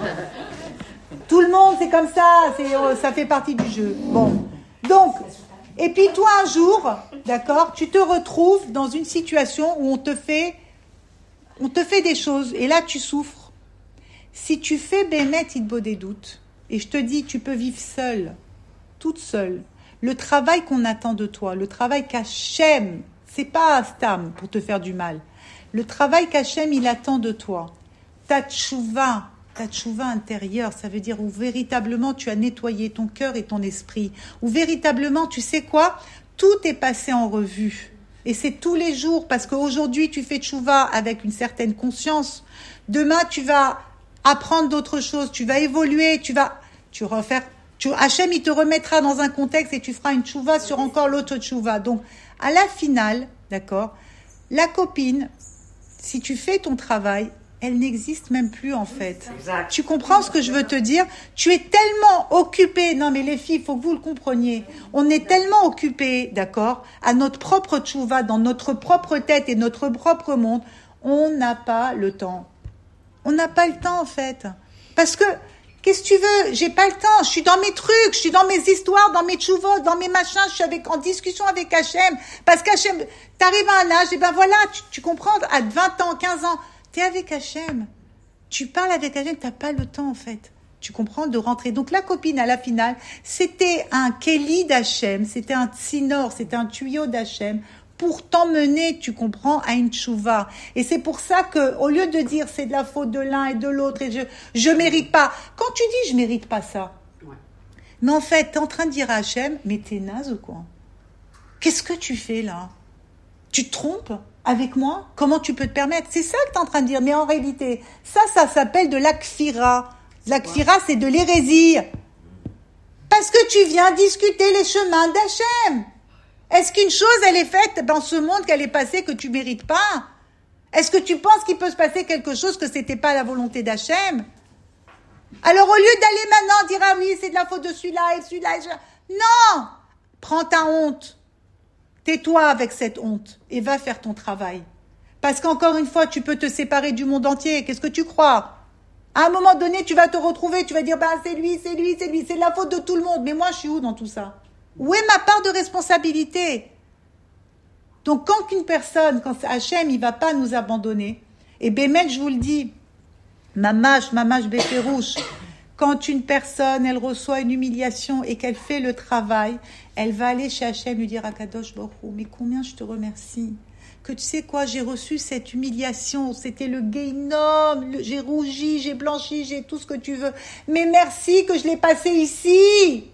Tout le monde, c'est comme ça. Ça fait partie du jeu. Bon. Donc, Et puis toi, un jour, d'accord, tu te retrouves dans une situation où on te fait des choses, et là, tu souffres. Si tu fais Bémet Idbo des doutes, et je te dis, tu peux vivre seule, toute seule, le travail qu'on attend de toi, le travail qu'Hachem, c'est pas Stam pour te faire du mal, le travail qu'Hachem, il attend de toi, ta tchouva intérieure, ça veut dire où véritablement tu as nettoyé ton cœur et ton esprit, où véritablement, tu sais quoi, tout est passé en revue. Et c'est tous les jours, parce qu'aujourd'hui, tu fais tchouva avec une certaine conscience. Demain, tu vas apprendre d'autres choses, tu vas évoluer, Hachem, il te remettra dans un contexte et tu feras une tchouva sur encore l'autre tchouva. Donc, à la finale, d'accord, la copine, si tu fais ton travail, elle n'existe même plus en fait. Exact. Tu comprends ce que je veux te dire? Tu es tellement occupée. Non mais les filles, il faut que vous le compreniez. On est tellement occupés, d'accord, à notre propre tchouva, dans notre propre tête et notre propre monde. On n'a pas le temps. On n'a pas le temps en fait. Parce que, qu'est-ce que tu veux? J'ai pas le temps. Je suis dans mes trucs, je suis dans mes histoires, dans mes tchouvot, dans mes machins. Je suis en discussion avec Hachem. Parce qu'Hachem, t'arrives à un âge, et ben voilà, tu comprends, à 20 ans, 15 ans, t'es avec Hachem. Tu parles avec Hachem, t'as pas le temps en fait. Tu comprends, de rentrer. Donc la copine, à la finale, c'était un Kéli d'Hachem, c'était un tsinor, c'était un tuyau d'Hachem pour t'emmener, tu comprends, à une tchouva. Et c'est pour ça que, au lieu de dire c'est de la faute de l'un et de l'autre et je mérite pas. Quand tu dis je mérite pas ça, mais en fait, t'es en train de dire à Hachem, mais t'es naze ou quoi? Qu'est-ce que tu fais là? Tu te trompes avec moi? Comment tu peux te permettre? C'est ça que t'es en train de dire. Mais en réalité, ça s'appelle de l'akfira. L'akfira, c'est de l'hérésie. Parce que tu viens discuter les chemins d'Hachem. Est-ce qu'une chose, elle est faite dans ce monde qu'elle est passée que tu mérites pas? Est-ce que tu penses qu'il peut se passer quelque chose que c'était pas la volonté d'Hachem? Alors, au lieu d'aller maintenant dire, ah oui, c'est de la faute de celui-là et celui-là, non! Prends ta honte. Tais-toi avec cette honte et va faire ton travail. Parce qu'encore une fois, tu peux te séparer du monde entier. Qu'est-ce que tu crois? À un moment donné, tu vas te retrouver, tu vas dire, c'est lui, c'est de la faute de tout le monde. Mais moi, je suis où dans tout ça? Où est ma part de responsabilité? Donc, quand quand Hachem, il va pas nous abandonner, et Bémet, je vous le dis, mamash béférouche, quand une personne, elle reçoit une humiliation et qu'elle fait le travail, elle va aller chez Hachem lui dire à Kadosh Baruch Hu, mais combien je te remercie. Que tu sais quoi, j'ai reçu cette humiliation, c'était le Guéhinom, j'ai rougi, j'ai blanchi, j'ai tout ce que tu veux. Mais merci que je l'ai passé ici.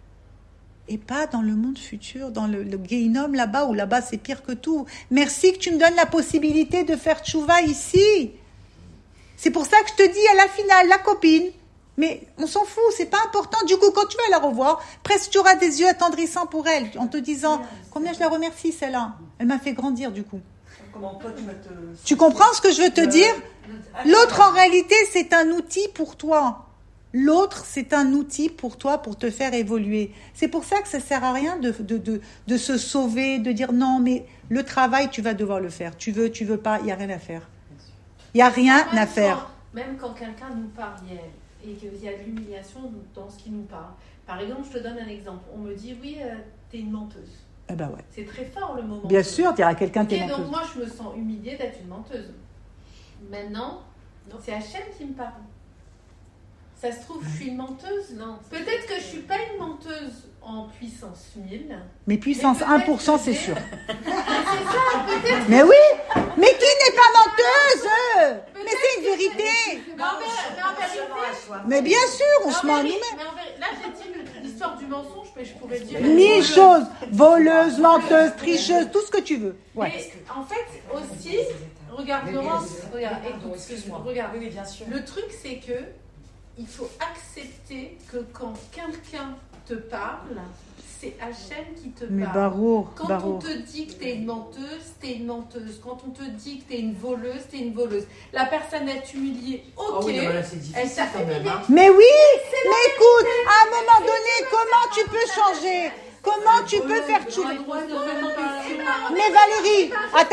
Et pas dans le monde futur, dans le Guéhinom là-bas, où là-bas c'est pire que tout. Merci que tu me donnes la possibilité de faire tchouva ici. C'est pour ça que je te dis à la finale, la copine, mais on s'en fout, c'est pas important. Du coup, quand tu vas la revoir, presque tu auras des yeux attendrissants pour elle, en te disant combien je la remercie celle-là. Elle m'a fait grandir du coup. Comment toi tu vas te... Tu comprends ce que je veux te dire? L'autre en réalité c'est un outil pour toi. L'autre c'est un outil pour toi pour te faire évoluer. C'est pour ça que ça sert à rien de se sauver, de dire non mais le travail tu vas devoir le faire. Tu veux pas, il y a rien à faire. Il y a rien à faire. Même quand quelqu'un nous parle et qu'il y a de l'humiliation dans ce qui nous parle. Par exemple, je te donne un exemple. On me dit, oui, t'es une menteuse. Eh ben ouais. C'est très fort le moment. Bien sûr, dire à quelqu'un t'es menteuse. Donc moi, je me sens humiliée d'être une menteuse. Maintenant, c'est Hachem qui me parle. Ça se trouve, je suis une menteuse? Non. Peut-être que je suis pas une menteuse en puissance 1000. Mais puissance 1%, c'est sûr. C'est ça, peut-être. Mais oui, mais qui n'est pas menteuse? Mais c'est une vérité. Mais en vérité. Mais bien sûr, on se ment à nous-mêmes. Là, j'ai dit l'histoire du mensonge, mais je pourrais dire... 1000 choses. Voleuse, menteuse, tricheuse, tout ce que tu veux. Ouais. Mais en fait, aussi, regarde, Laurence, regarde, écoute, regarde. Oui, bien sûr. Le truc, c'est que il faut accepter que quand quelqu'un te parle, c'est Hachem qui te parle. Mais Barour. On te dit que t'es une menteuse, t'es une menteuse. Quand on te dit que t'es une voleuse, t'es une voleuse. La personne a t'humilié, ok. Oh oui, là, c'est difficile, elle t'a quand même, hein. Mais oui, mais écoute, à un moment donné, comment tu peux changer? Comment tu peux faire tout? Mais Valérie,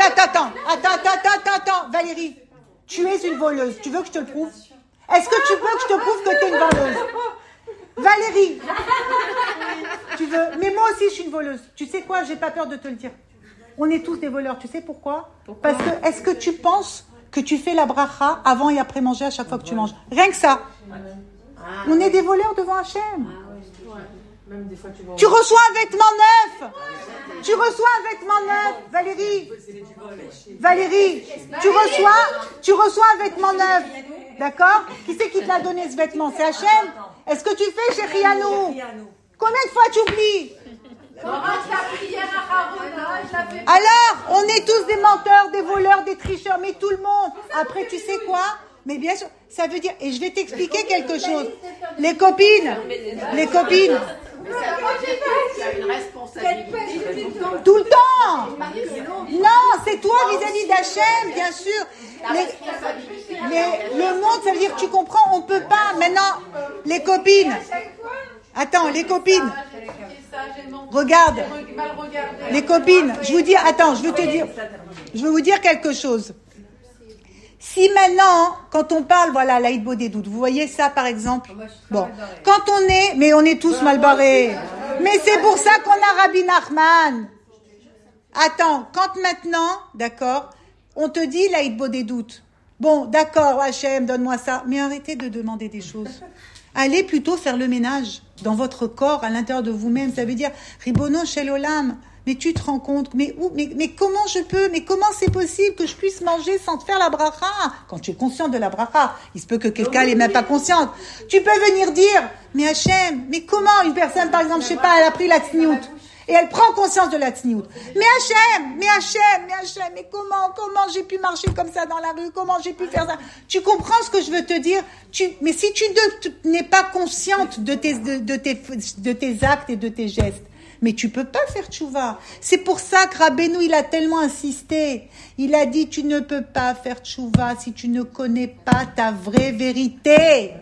attends, Valérie, tu es une voleuse. Tu veux que je te le prouve? Est-ce que tu veux que je te prouve que tu es une voleuse? Valérie, tu veux? Mais moi aussi, je suis une voleuse. Tu sais quoi? J'ai pas peur de te le dire. On est tous des voleurs. Tu sais pourquoi? Parce que, est-ce que tu penses que tu fais la bracha avant et après manger à chaque fois que tu manges? Rien que ça. On est des voleurs devant Hachem. Même des fois, Tu reçois un vêtement neuf. Tu reçois un vêtement neuf, Valérie. Valérie, tu reçois un vêtement neuf. D'accord? Qui c'est qui te l'a donné ce vêtement? C'est Hachem? Est-ce que tu fais chez Rianou? Combien de fois tu oublies? Alors, on est tous des menteurs, des voleurs, des tricheurs, mais tout le monde. Après, tu sais quoi? Mais bien sûr, ça veut dire, et je vais t'expliquer quelque chose. Les copines. Tu as une responsabilité. Tout le temps. Non, c'est toi vis-à-vis d'Hachem, bien sûr. Mais le monde, ça veut dire, tu comprends, on peut pas. Maintenant, les copines. Attends, les copines. Regarde. Les copines, je vous dis, attends, je vais vous dire quelque chose. Si maintenant, quand on parle, voilà, l'Aïd Bodé doute, vous voyez ça par exemple? Bon, quand on est tous mal barrés. Mais c'est pour ça qu'on a Rabbi Nachman. Attends, quand maintenant, d'accord, on te dit l'Aïd Bodé doute. Bon, d'accord, Hachem, donne-moi ça. Mais arrêtez de demander des choses. Allez plutôt faire le ménage dans votre corps, à l'intérieur de vous-même. Ça veut dire, Ribono Shel Olam. Mais tu te rends compte, mais comment je peux, mais comment c'est possible que je puisse manger sans te faire la bracha? Quand tu es consciente de la bracha, il se peut que quelqu'un n'est même pas consciente. Tu peux venir dire, mais Hachem, mais comment une personne, par exemple, je sais pas, elle a pris la tsniout, et elle prend conscience de la tsniout. Mais Hachem, mais comment j'ai pu marcher comme ça dans la rue? Comment j'ai pu faire ça? Tu comprends ce que je veux te dire? Mais si tu n'es pas consciente de tes actes et de tes gestes, mais tu peux pas faire tchouva. C'est pour ça que Rabbeinu, il a tellement insisté. Il a dit, tu ne peux pas faire tchouva si tu ne connais pas ta vraie vérité.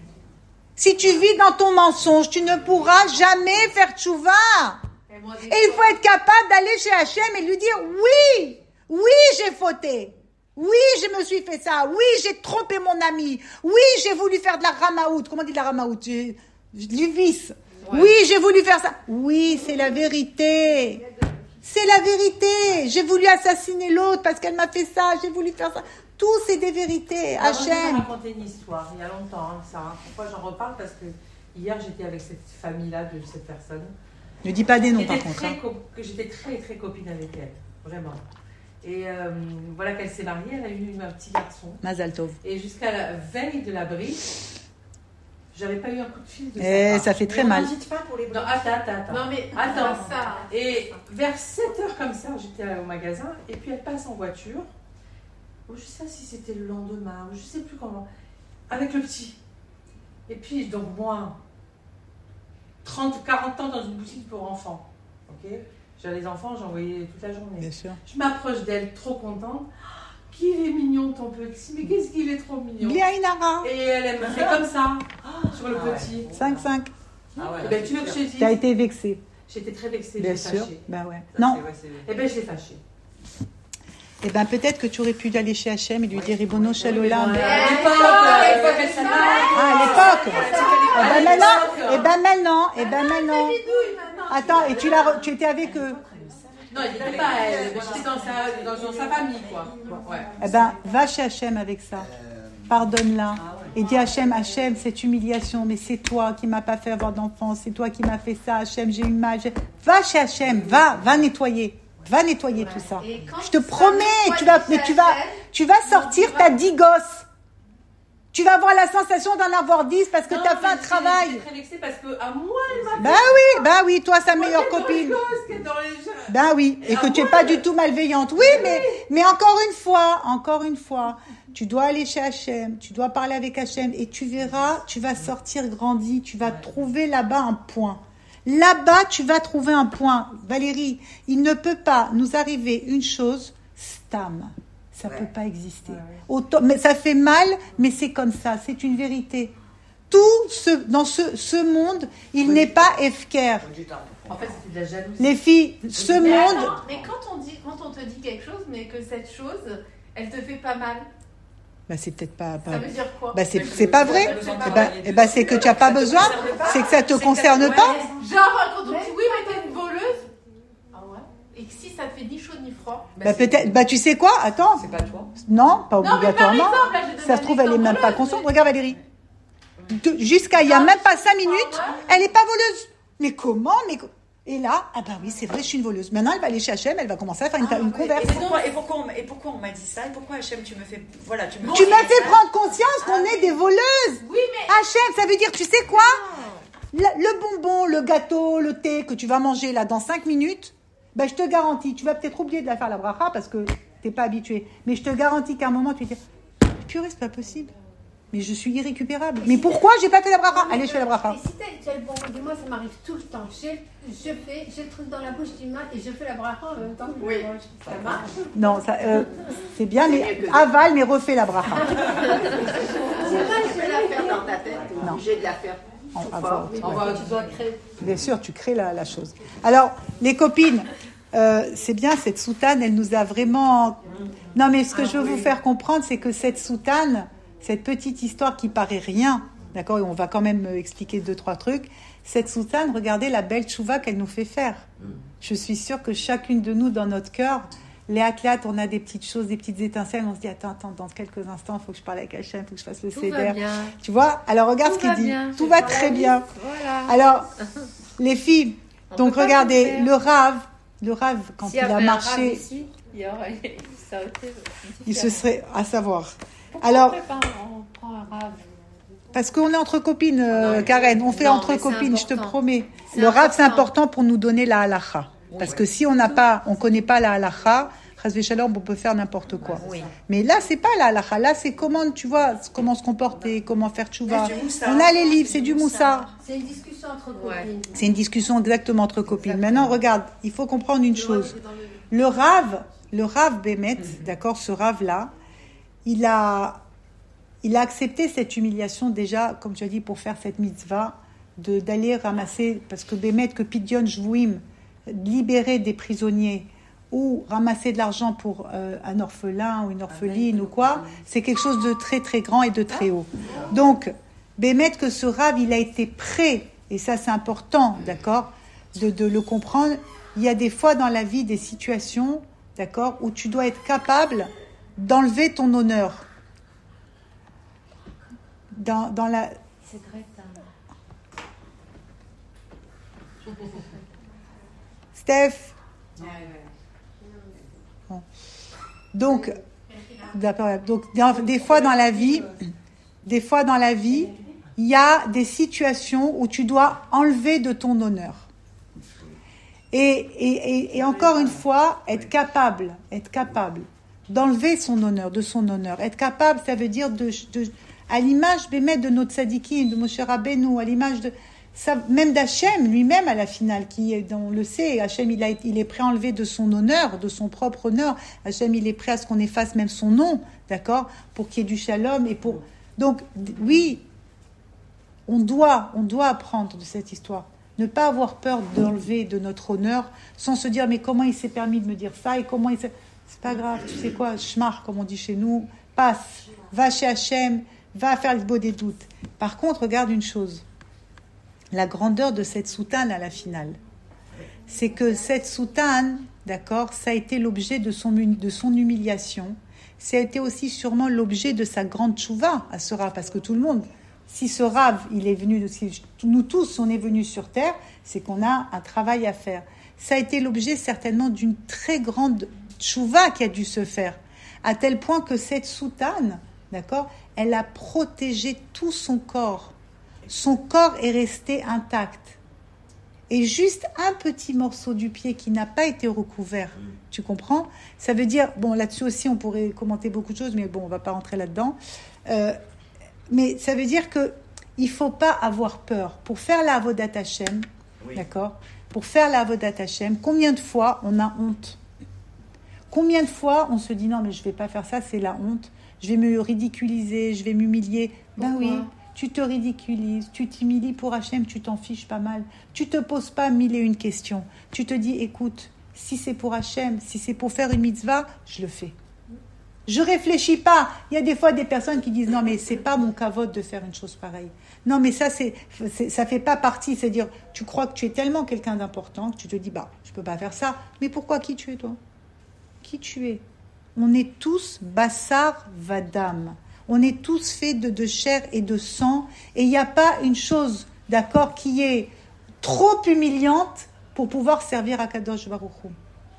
Si tu vis dans ton mensonge, tu ne pourras jamais faire tchouva. Et il faut être capable d'aller chez Hachem et lui dire, oui, j'ai fauté. Oui, je me suis fait ça. Oui, j'ai trompé mon ami. Oui, j'ai voulu faire de la ramaout. Comment on dit de la ramaout? Du vice. Ouais. Oui, j'ai voulu faire ça. Oui, c'est la vérité. C'est la vérité. J'ai voulu assassiner l'autre parce qu'elle m'a fait ça. J'ai voulu faire ça. Tout, c'est des vérités. Hachem. Je vais raconter une histoire, il y a longtemps, Sarah. Pourquoi j'en reparle? Parce que hier, j'étais avec cette famille-là de cette personne. Ne dis pas des noms, par contre. J'étais très, très copine avec elle. Vraiment. Et voilà qu'elle s'est mariée. Elle a eu un petit garçon. Mazal Tov. Et jusqu'à la veille de la brie, j'avais pas eu un coup de fil de sa part. Ça fait très mal. Pas pour les non, attends. Non, mais attends. Ça. Et vers 7h comme ça, j'étais au magasin. Et puis elle passe en voiture. Je ne sais pas si c'était le lendemain. Je ne sais plus comment. Avec le petit. Et puis, donc moi, 30, 40 ans dans une boutique pour enfants. Ok. J'avais les enfants, j'en voyais toute la journée. Bien sûr. Je m'approche d'elle, trop contente. Qu'il est mignon ton petit, mais qu'est-ce qu'il est trop mignon. Bien Inara. Et elle me fait comme ça, sur le petit. 5-5. Ah ouais. Ben, tu veux que je te dise? Tu as été vexée. J'étais très vexée, bien j'ai sûr. fâchée. Ben ouais. Non. Eh ben je l'ai fâchée. Eh ben peut-être que tu aurais pu aller chez Hachem et lui dire Ribono Shel Olam. À l'époque, Eh ben maintenant. Attends, et tu étais avec eux? Non, il n'était pas elle. J'étais dans sa famille, quoi. Ouais. Eh ben, va chez Hachem avec ça. Pardonne-la. Et dis Hachem, cette humiliation, mais c'est toi qui m'as pas fait avoir d'enfant, c'est toi qui m'as fait ça, Hachem, j'ai eu mal. Va chez Hachem, va nettoyer. Va nettoyer tout ça. Je te promets, tu vas sortir, t'as 10 gosses. Tu vas avoir la sensation d'en avoir 10 parce que tu as fait un travail. Je suis très vexée parce que à moi, elle m'a fait... Bah oui, toi, sa meilleure copine. Ben oui, et que tu n'es pas du tout malveillante. Oui, mais encore une fois, tu dois aller chez Hachem, tu dois parler avec Hachem et tu verras, tu vas sortir grandi, tu vas trouver là-bas un point. Là-bas, tu vas trouver un point. Valérie, il ne peut pas nous arriver une chose, stam. Ça peut pas exister. Mais ça fait mal, mais c'est comme ça, c'est une vérité. Dans ce monde, il n'est pas efker. En fait, c'est de la jalousie. Les filles, ce monde... Mais quand on te dit quelque chose, mais que cette chose, elle te fait pas mal. Bah, c'est peut-être pas. Ça veut dire quoi? Bah, c'est pas vrai. C'est que tu n'as pas besoin. C'est que ça te concerne pas. Genre, quand on dit oui, mais t'es une voleuse. Ah ouais. Et que si ça te fait ni chaud ni froid. Bah, peut-être. Bah, tu sais quoi? Attends. C'est pas toi. Non, pas Non, obligatoirement. mais par exemple, là, Ça se trouve, elle est même pas consciente. Regarde Valérie. Jusqu'à il y a même pas 5 minutes, elle est pas voleuse. Mais comment? Et là, ah bah oui, c'est vrai, je suis une voleuse. Maintenant, elle va aller chez Hachem, elle va commencer à faire une converse. Et pourquoi on m'a dit ça? Et pourquoi Hachem, tu me fais... Voilà, tu m'as fait prendre conscience qu'on est des voleuses. Oui, mais... Hachem, ça veut dire, tu sais quoi? Le bonbon, le gâteau, le thé que tu vas manger là dans 5 minutes, bah, je te garantis, tu vas peut-être oublier de la faire la bracha parce que t'es pas habitué. Mais je te garantis qu'à un moment, tu vas dire, purée, c'est pas possible. Mais je suis irrécupérable. Mais pourquoi j'ai pas fait la bracha? Allez, je fais la bracha. Et si tu as le bon moi, ça m'arrive tout le temps. J'ai le truc dans la bouche du main et je fais la bracha en même temps que je mange. Ça marche? Non, ça, c'est bien, mais avale, mais refais la bracha. C'est pas je vais la faire dans ta tête. Tu es obligé de la faire. Tu dois créer. Bien sûr, tu crées la chose. Alors, les copines, c'est bien, cette soutane, elle nous a vraiment... Non, mais ce que je veux vous faire comprendre, c'est que cette soutane, cette petite histoire qui paraît rien, d'accord, et on va quand même expliquer 2-3 trucs, cette soutane, regardez la belle tchouva qu'elle nous fait faire. Je suis sûre que chacune de nous, dans notre cœur, les athlètes, on a des petites choses, des petites étincelles, on se dit, attends, dans quelques instants, il faut que je parle avec Hachem, il faut que je fasse le seder. Tu vois? Alors, regarde ce qu'il dit. Tout va très bien. Voilà. Alors, les filles, donc regardez, le rave, quand il a marché, ici, ça il se serait à savoir. Alors, on prend un rave. Parce qu'on est entre copines, Karen, on fait entre copines, je te promets. Le rave, c'est important pour nous donner la halacha. Parce que si on connaît pas la halacha, chas shalom, on peut faire n'importe quoi. Oui. Mais là, c'est pas la halacha. Là, c'est comment, tu vois, comment se comporter, comment faire tchouva. On a les livres, c'est du moussard. C'est une discussion entre copines. C'est une discussion exactement entre copines. Maintenant, regarde, il faut comprendre une chose. Le rave Bémet, d'accord, ce rave-là, il a accepté cette humiliation déjà, comme tu as dit, pour faire cette mitzvah, d'aller ramasser, parce que Bémet, que Pidyon Jvouim, libérer des prisonniers ou ramasser de l'argent pour un orphelin ou une orpheline ou quoi, c'est quelque chose de très très grand et de très haut. Donc, Bémet, que ce rave, il a été prêt, et ça c'est important, d'accord, de le comprendre. Il y a des fois dans la vie des situations, d'accord, où tu dois être capable d'enlever ton honneur. Dans la... C'est Greta. Steph. Bon. Donc, des fois dans la vie, il y a des situations où tu dois enlever de ton honneur. Et encore une fois, être capable d'enlever son honneur, de son honneur. Être capable, ça veut dire à l'image de notre tzadikim, de Moshe Rabbeinu, à l'image de ça, même d'Hachem lui-même à la finale, on le sait, Hachem il est prêt à enlever de son honneur, de son propre honneur. Hachem il est prêt à ce qu'on efface même son nom, d'accord, pour qu'il y ait du shalom et pour. Donc oui, on doit apprendre de cette histoire. Ne pas avoir peur d'enlever de notre honneur, sans se dire mais comment il s'est permis de me dire ça et comment il s'est. C'est pas grave, tu sais quoi, shmar comme on dit chez nous, passe, va chez Hachem, va faire le beau des doutes. Par contre, regarde une chose. La grandeur de cette soutane à la finale, c'est que cette soutane, d'accord, ça a été l'objet de son humiliation, ça a été aussi sûrement l'objet de sa grande tchouva à ce rave, parce que tout le monde, si ce rave, il est venu, si nous tous, on est venus sur terre, c'est qu'on a un travail à faire. Ça a été l'objet certainement d'une très grande tchouva qui a dû se faire, à tel point que cette soutane, d'accord, elle a protégé tout son corps. Son corps est resté intact. Et juste un petit morceau du pied qui n'a pas été recouvert. Tu comprends? Ça veut dire, bon, là-dessus aussi, on pourrait commenter beaucoup de choses, mais bon, on ne va pas rentrer là-dedans. Mais ça veut dire qu'il ne faut pas avoir peur. Pour faire la Avodat Hashem, d'accord? Pour faire la Avodat Hashem, combien de fois on a honte? Combien de fois on se dit, non, mais je ne vais pas faire ça, c'est la honte. Je vais me ridiculiser, je vais m'humilier. Ben oui. Tu te ridiculises, tu t'humilies pour Hachem, tu t'en fiches pas mal. Tu te poses pas 1001 questions. Tu te dis, écoute, si c'est pour Hachem, si c'est pour faire une mitzvah, je le fais. Je réfléchis pas. Il y a des fois des personnes qui disent non mais c'est pas mon kavod de faire une chose pareille. Non mais ça ça fait pas partie. C'est-à-dire tu crois que tu es tellement quelqu'un d'important que tu te dis bah je peux pas faire ça. Mais pourquoi qui tu es toi? Qui tu es? On est tous bassar vadam. On est tous faits de chair et de sang. Et il n'y a pas une chose, d'accord, qui est trop humiliante pour pouvoir servir à Kadosh Baruch Hu.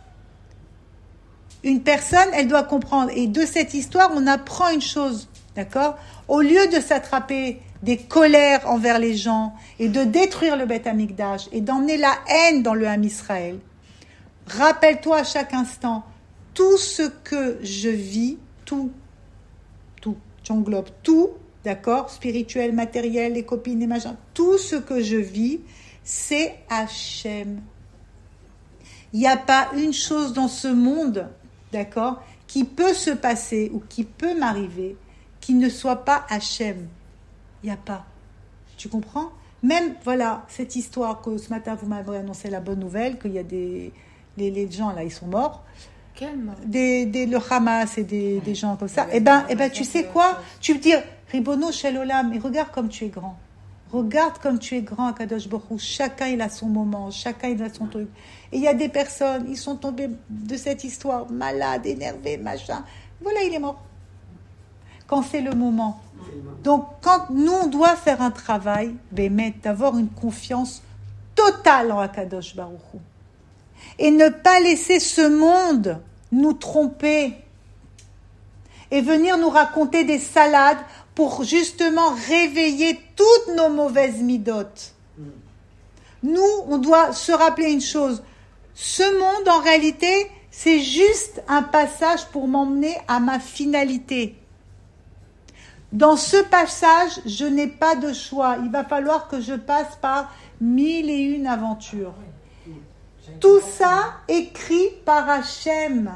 Une personne, elle doit comprendre. Et de cette histoire, on apprend une chose, d'accord? Au lieu de s'attraper des colères envers les gens et de détruire le Beth Amikdash et d'emmener la haine dans le Ham Israël, rappelle-toi à chaque instant, tout ce que je vis, tout, j'englobe tout, d'accord? Spirituel, matériel, les copines, les machins, tout ce que je vis, c'est Hachem. Il n'y a pas une chose dans ce monde, d'accord, qui peut se passer ou qui peut m'arriver qui ne soit pas Hachem. Il n'y a pas. Tu comprends? Même, voilà, cette histoire que ce matin, vous m'avez annoncé la bonne nouvelle, qu'il y a les gens là, ils sont morts. Quel mort? Le Hamas et des gens comme ça. Eh ben, tu sais quoi? Tu veux dire, Ribono Shel Olam, mais regarde comme tu es grand. Regarde comme tu es grand, Kadosh Baruch Hu. Chacun, il a son moment. Chacun, il a son truc. Et il y a des personnes, ils sont tombés de cette histoire, malades, énervés, machin. Voilà, il est mort. Quand c'est le moment. Donc, quand nous, on doit faire un travail, d'avoir une confiance totale en Kadosh Baruch Hu. Et ne pas laisser ce monde nous tromper et venir nous raconter des salades pour justement réveiller toutes nos mauvaises midotes. Nous, on doit se rappeler une chose. Ce monde, en réalité, c'est juste un passage pour m'emmener à ma finalité. Dans ce passage, je n'ai pas de choix. Il va falloir que je passe par 1001 aventures. Tout ça écrit par Hachem.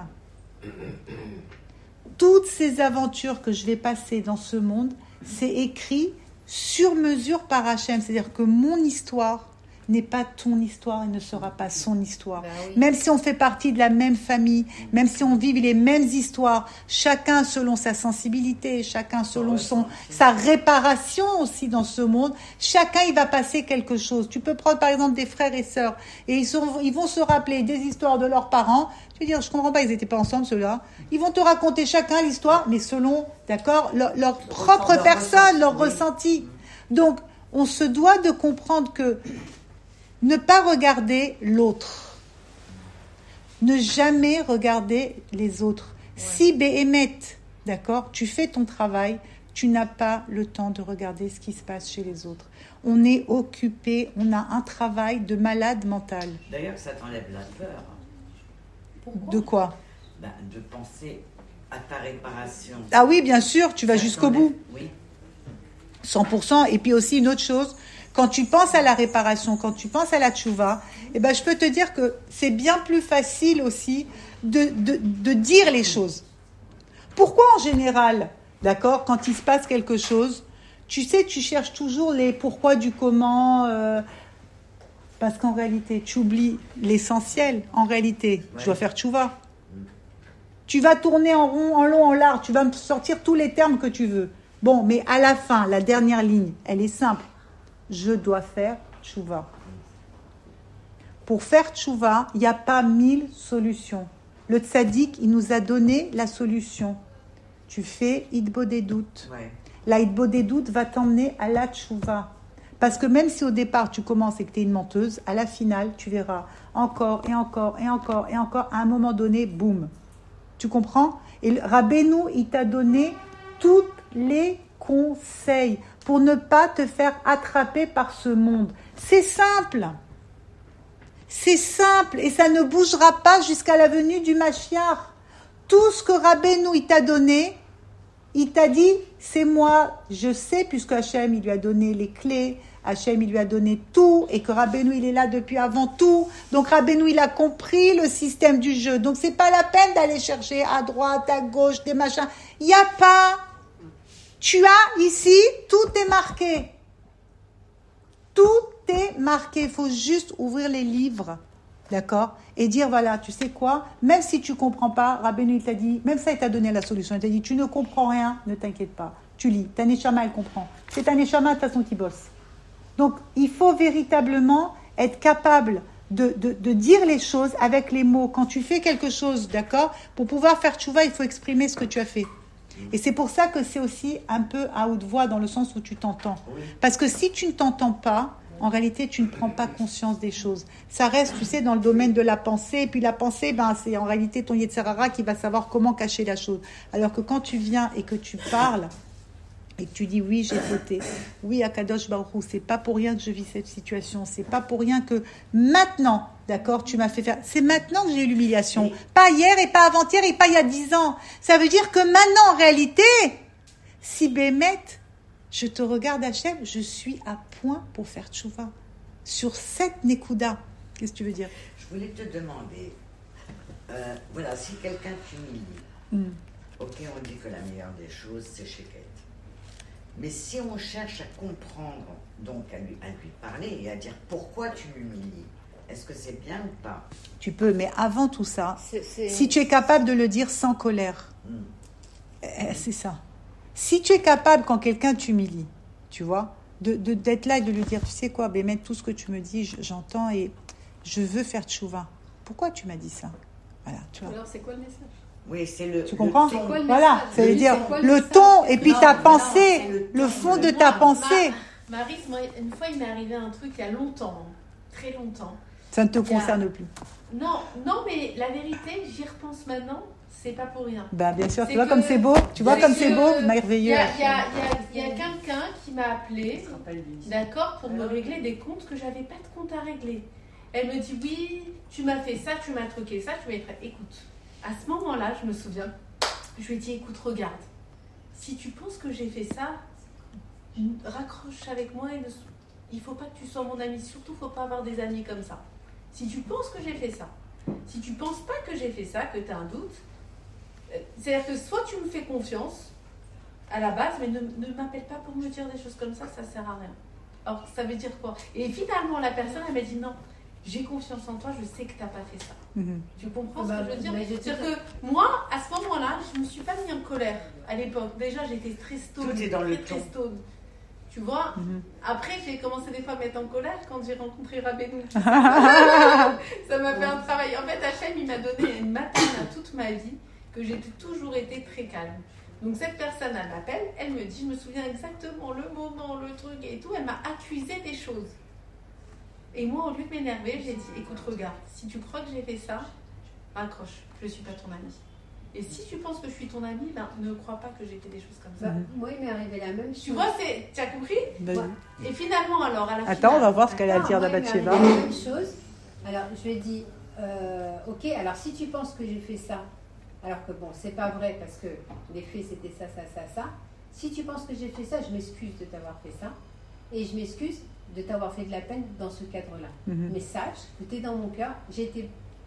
Toutes ces aventures que je vais passer dans ce monde, c'est écrit sur mesure par Hachem. C'est-à-dire que mon histoire n'est pas ton histoire et ne sera pas son histoire. Ben oui. Même si on fait partie de la même famille, même si on vit les mêmes histoires, chacun selon sa sensibilité, chacun selon sa réparation aussi dans ce monde, chacun il va passer quelque chose. Tu peux prendre par exemple des frères et sœurs et ils vont se rappeler des histoires de leurs parents. Tu veux dire, je comprends pas, ils n'étaient pas ensemble ceux-là. Ils vont te raconter chacun l'histoire, mais selon, d'accord, leur propre personne, leur ressenti. Donc, on se doit de comprendre que ne pas regarder l'autre. Ne jamais regarder les autres. Ouais. Si Béhémet, d'accord, tu fais ton travail, tu n'as pas le temps de regarder ce qui se passe chez les autres. On est occupé, on a un travail de malade mental. D'ailleurs, ça t'enlève la peur. Pourquoi? De quoi? De penser à ta réparation. Ah oui, bien sûr, tu vas jusqu'au bout. Oui. 100%. Et puis aussi une autre chose, quand tu penses à la réparation, quand tu penses à la tchouva, eh ben, je peux te dire que c'est bien plus facile aussi de dire les choses. Pourquoi en général, d'accord, quand il se passe quelque chose, tu sais, tu cherches toujours les pourquoi du comment, parce qu'en réalité, tu oublies l'essentiel. En réalité, je dois faire tchouva. Tu vas tourner en rond, en long, en large, tu vas me sortir tous les termes que tu veux. Bon, mais à la fin, la dernière ligne, elle est simple. Je dois faire tchouva. Pour faire tchouva, il n'y a pas 1000 solutions. Le tzaddik, il nous a donné la solution. Tu fais hitbodedout. Ouais. La hitbodedout va t'emmener à la tchouva. Parce que même si au départ tu commences et que tu es une menteuse, à la finale, tu verras encore et encore et encore et encore. À un moment donné, boum. Tu comprends? Et Rabbeinu, il t'a donné tous les conseils pour ne pas te faire attraper par ce monde. C'est simple. C'est simple et ça ne bougera pas jusqu'à la venue du Mashiach. Tout ce que Rabbeinu il t'a donné, il t'a dit, c'est moi, je sais, puisque Hachem il lui a donné les clés, Hachem il lui a donné tout et que Rabbeinu il est là depuis avant tout. Donc Rabbeinu il a compris le système du jeu. Donc c'est pas la peine d'aller chercher à droite, à gauche, des machins. Il n'y a pas. Tu as ici, tout est marqué. Tout est marqué. Il faut juste ouvrir les livres D'accord? Et dire, voilà, tu sais quoi? Même si tu comprends pas, Rabbeinu, il t'a dit, même ça, il t'a donné la solution. Il t'a dit, tu ne comprends rien, ne t'inquiète pas. Tu lis. Ta neshama, elle comprend. C'est ta neshama, de toute façon, qui bosse. Donc, il faut véritablement être capable de dire les choses avec les mots. Quand tu fais quelque chose, d'accord? Pour pouvoir faire tchouva, il faut exprimer ce que tu as fait. Et c'est pour ça que c'est aussi un peu à haute voix, dans le sens où tu t'entends. Parce que si tu ne t'entends pas, en réalité, tu ne prends pas conscience des choses. Ça reste, tu sais, dans le domaine de la pensée. Et puis la pensée, c'est en réalité ton Yetzirara qui va savoir comment cacher la chose. Alors que quand tu viens et que tu parles, et que tu dis, oui, j'ai fauté. Oui, Akadosh Baruch Hu, c'est pas pour rien que je vis cette situation. C'est pas pour rien que maintenant, d'accord, tu m'as fait faire. C'est maintenant que j'ai eu l'humiliation. Pas hier et pas avant-hier et pas il y a 10 ans. Ça veut dire que maintenant, en réalité, si Bémet, je te regarde Hachem, je suis à point pour faire tchouva. Sur cette Nekuda. Qu'est-ce que tu veux dire? Je voulais te demander, voilà, si quelqu'un t'humilie, ok, on dit que la meilleure des choses, c'est Sheket. Mais si on cherche à comprendre, donc à lui parler et à dire pourquoi tu m'humilies, est-ce que c'est bien ou pas? Tu peux, mais avant tout ça, si tu es capable de le dire sans colère, c'est ça. Si tu es capable, quand quelqu'un t'humilie, tu vois, d'être là et de lui dire, tu sais quoi, Bémet, tout ce que tu me dis, j'entends et je veux faire tchouva. Pourquoi tu m'as dit ça? Voilà, tu vois. Alors, c'est quoi le message? Oui, c'est le. Tu comprends? C'est quoi le voilà, message? ça veut dire le ton et puis Non, ta non, pensée, c'est le fond de ta pensée. Marie, moi, une fois, il m'est arrivé un truc il y a longtemps, très longtemps. Ça ne te concerne plus. Non, mais la vérité, j'y repense maintenant, c'est pas pour rien. Ben, bien sûr, C'est tu vois que- comme c'est beau, tu vois c'est comme c'est que beau, Il merveilleux. y a quelqu'un qui m'a appelé, d'accord, pour me régler des comptes que j'avais pas de compte à régler. Elle me dit, oui, tu m'as fait ça, tu m'as truqué ça, tu m'as fait. Écoute, à ce moment-là, je me souviens, je lui ai dit, écoute, regarde, si tu penses que j'ai fait ça, raccroche avec moi et il faut pas que tu sois mon ami, surtout faut pas avoir des amis comme ça. Si tu penses que j'ai fait ça, si tu penses pas que j'ai fait ça, que tu as un doute, c'est-à-dire que soit tu me fais confiance à la base, mais ne m'appelle pas pour me dire des choses comme ça sert à rien. Alors ça veut dire quoi? Et finalement la personne elle m'a dit non, j'ai confiance en toi, je sais que tu n'as pas fait ça. Tu comprends ce que je veux dire? C'est-à-dire que moi, à ce moment-là, je ne me suis pas mis en colère à l'époque. Déjà j'étais très stone, Tout est dans le très ton. stone. Tu vois, après j'ai commencé des fois à mettre en colère quand j'ai rencontré Rabbeinu. Ça m'a fait un travail. En fait, Hachem, il m'a donné une matana toute ma vie que j'ai toujours été très calme. Donc cette personne, elle m'appelle, elle me dit, je me souviens exactement le moment, le truc et tout, elle m'a accusé des choses. Et moi, au lieu de m'énerver, j'ai dit, écoute, regarde, si tu crois que j'ai fait ça, raccroche, je ne suis pas ton ami. Et si tu penses que je suis ton ami, ben, ne crois pas que j'ai fait des choses comme ça. Moi, il m'est arrivé la même chose. Tu vois, tu as compris? Et finalement, alors, à la Attends, finale, on va voir ce qu'elle a à dire moi, il m'est d'Abatsheva. arrivé la même chose. Alors, je lui ai dit, ok, alors si tu penses que j'ai fait ça, alors que bon, c'est pas vrai parce que les faits c'était ça. Si tu penses que j'ai fait ça, je m'excuse de t'avoir fait ça. Et je m'excuse de t'avoir fait de la peine dans ce cadre-là. Mais sache que tu es dans mon cœur. J'ai dit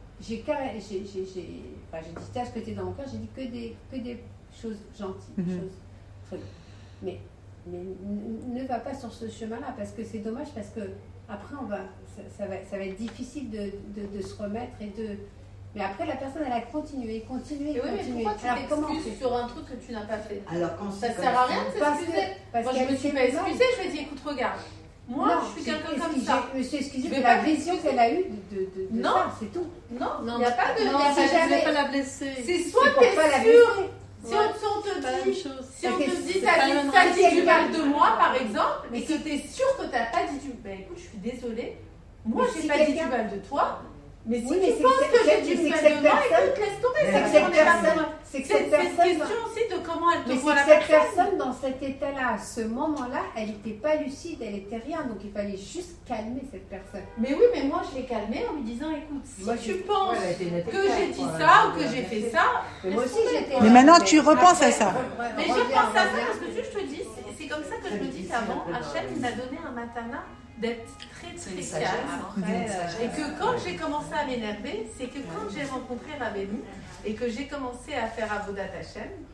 sache que tu es dans mon cœur, j'ai dit que des choses gentilles, choses très bien. Mais ne va pas sur ce chemin-là parce que c'est dommage parce que après ça va être difficile de se remettre et de. Mais après, la personne, elle a continué. Oui, mais pourquoi tu t'excuses sur un truc que tu n'as pas fait? Alors, quand ça sert à rien de s'excuser. Moi, je me suis pas excusée, je lui ai dit, écoute, regarde, moi, je suis quelqu'un comme ça. Je me suis excusée de la vision qu'elle a eue de ça, c'est tout. Non, il n'y a pas de... Non, je ne vais pas la blesser. C'est soit tu es sûr, si on te dit, t'as dit du mal de moi, par exemple, et que tu es sûr que tu n'as pas dit du mal, ben écoute, je suis désolée, moi, je n'ai pas dit du mal de toi. Mais si tu penses que j'ai du mal de moi, écoute, laisse tomber. C'est cette question aussi de comment elle te voit la personne. Cette personne, dans cet état-là, à ce moment-là, elle n'était pas lucide, elle n'était rien. Donc il fallait juste calmer cette personne. Mais oui, mais moi je l'ai calmée en lui disant, écoute, si tu penses que j'ai dit ça ou que j'ai fait ça... Moi aussi j'étais... Mais maintenant tu repenses à ça. Mais je repense à ça parce que je te dis, c'est comme ça que je me dis qu'avant, Hachem il m'a donné un matana d'être très calme. Et que quand j'ai commencé à m'énerver, c'est que quand j'ai rencontré Rabbeinu et que j'ai commencé à faire Avodat Hachem,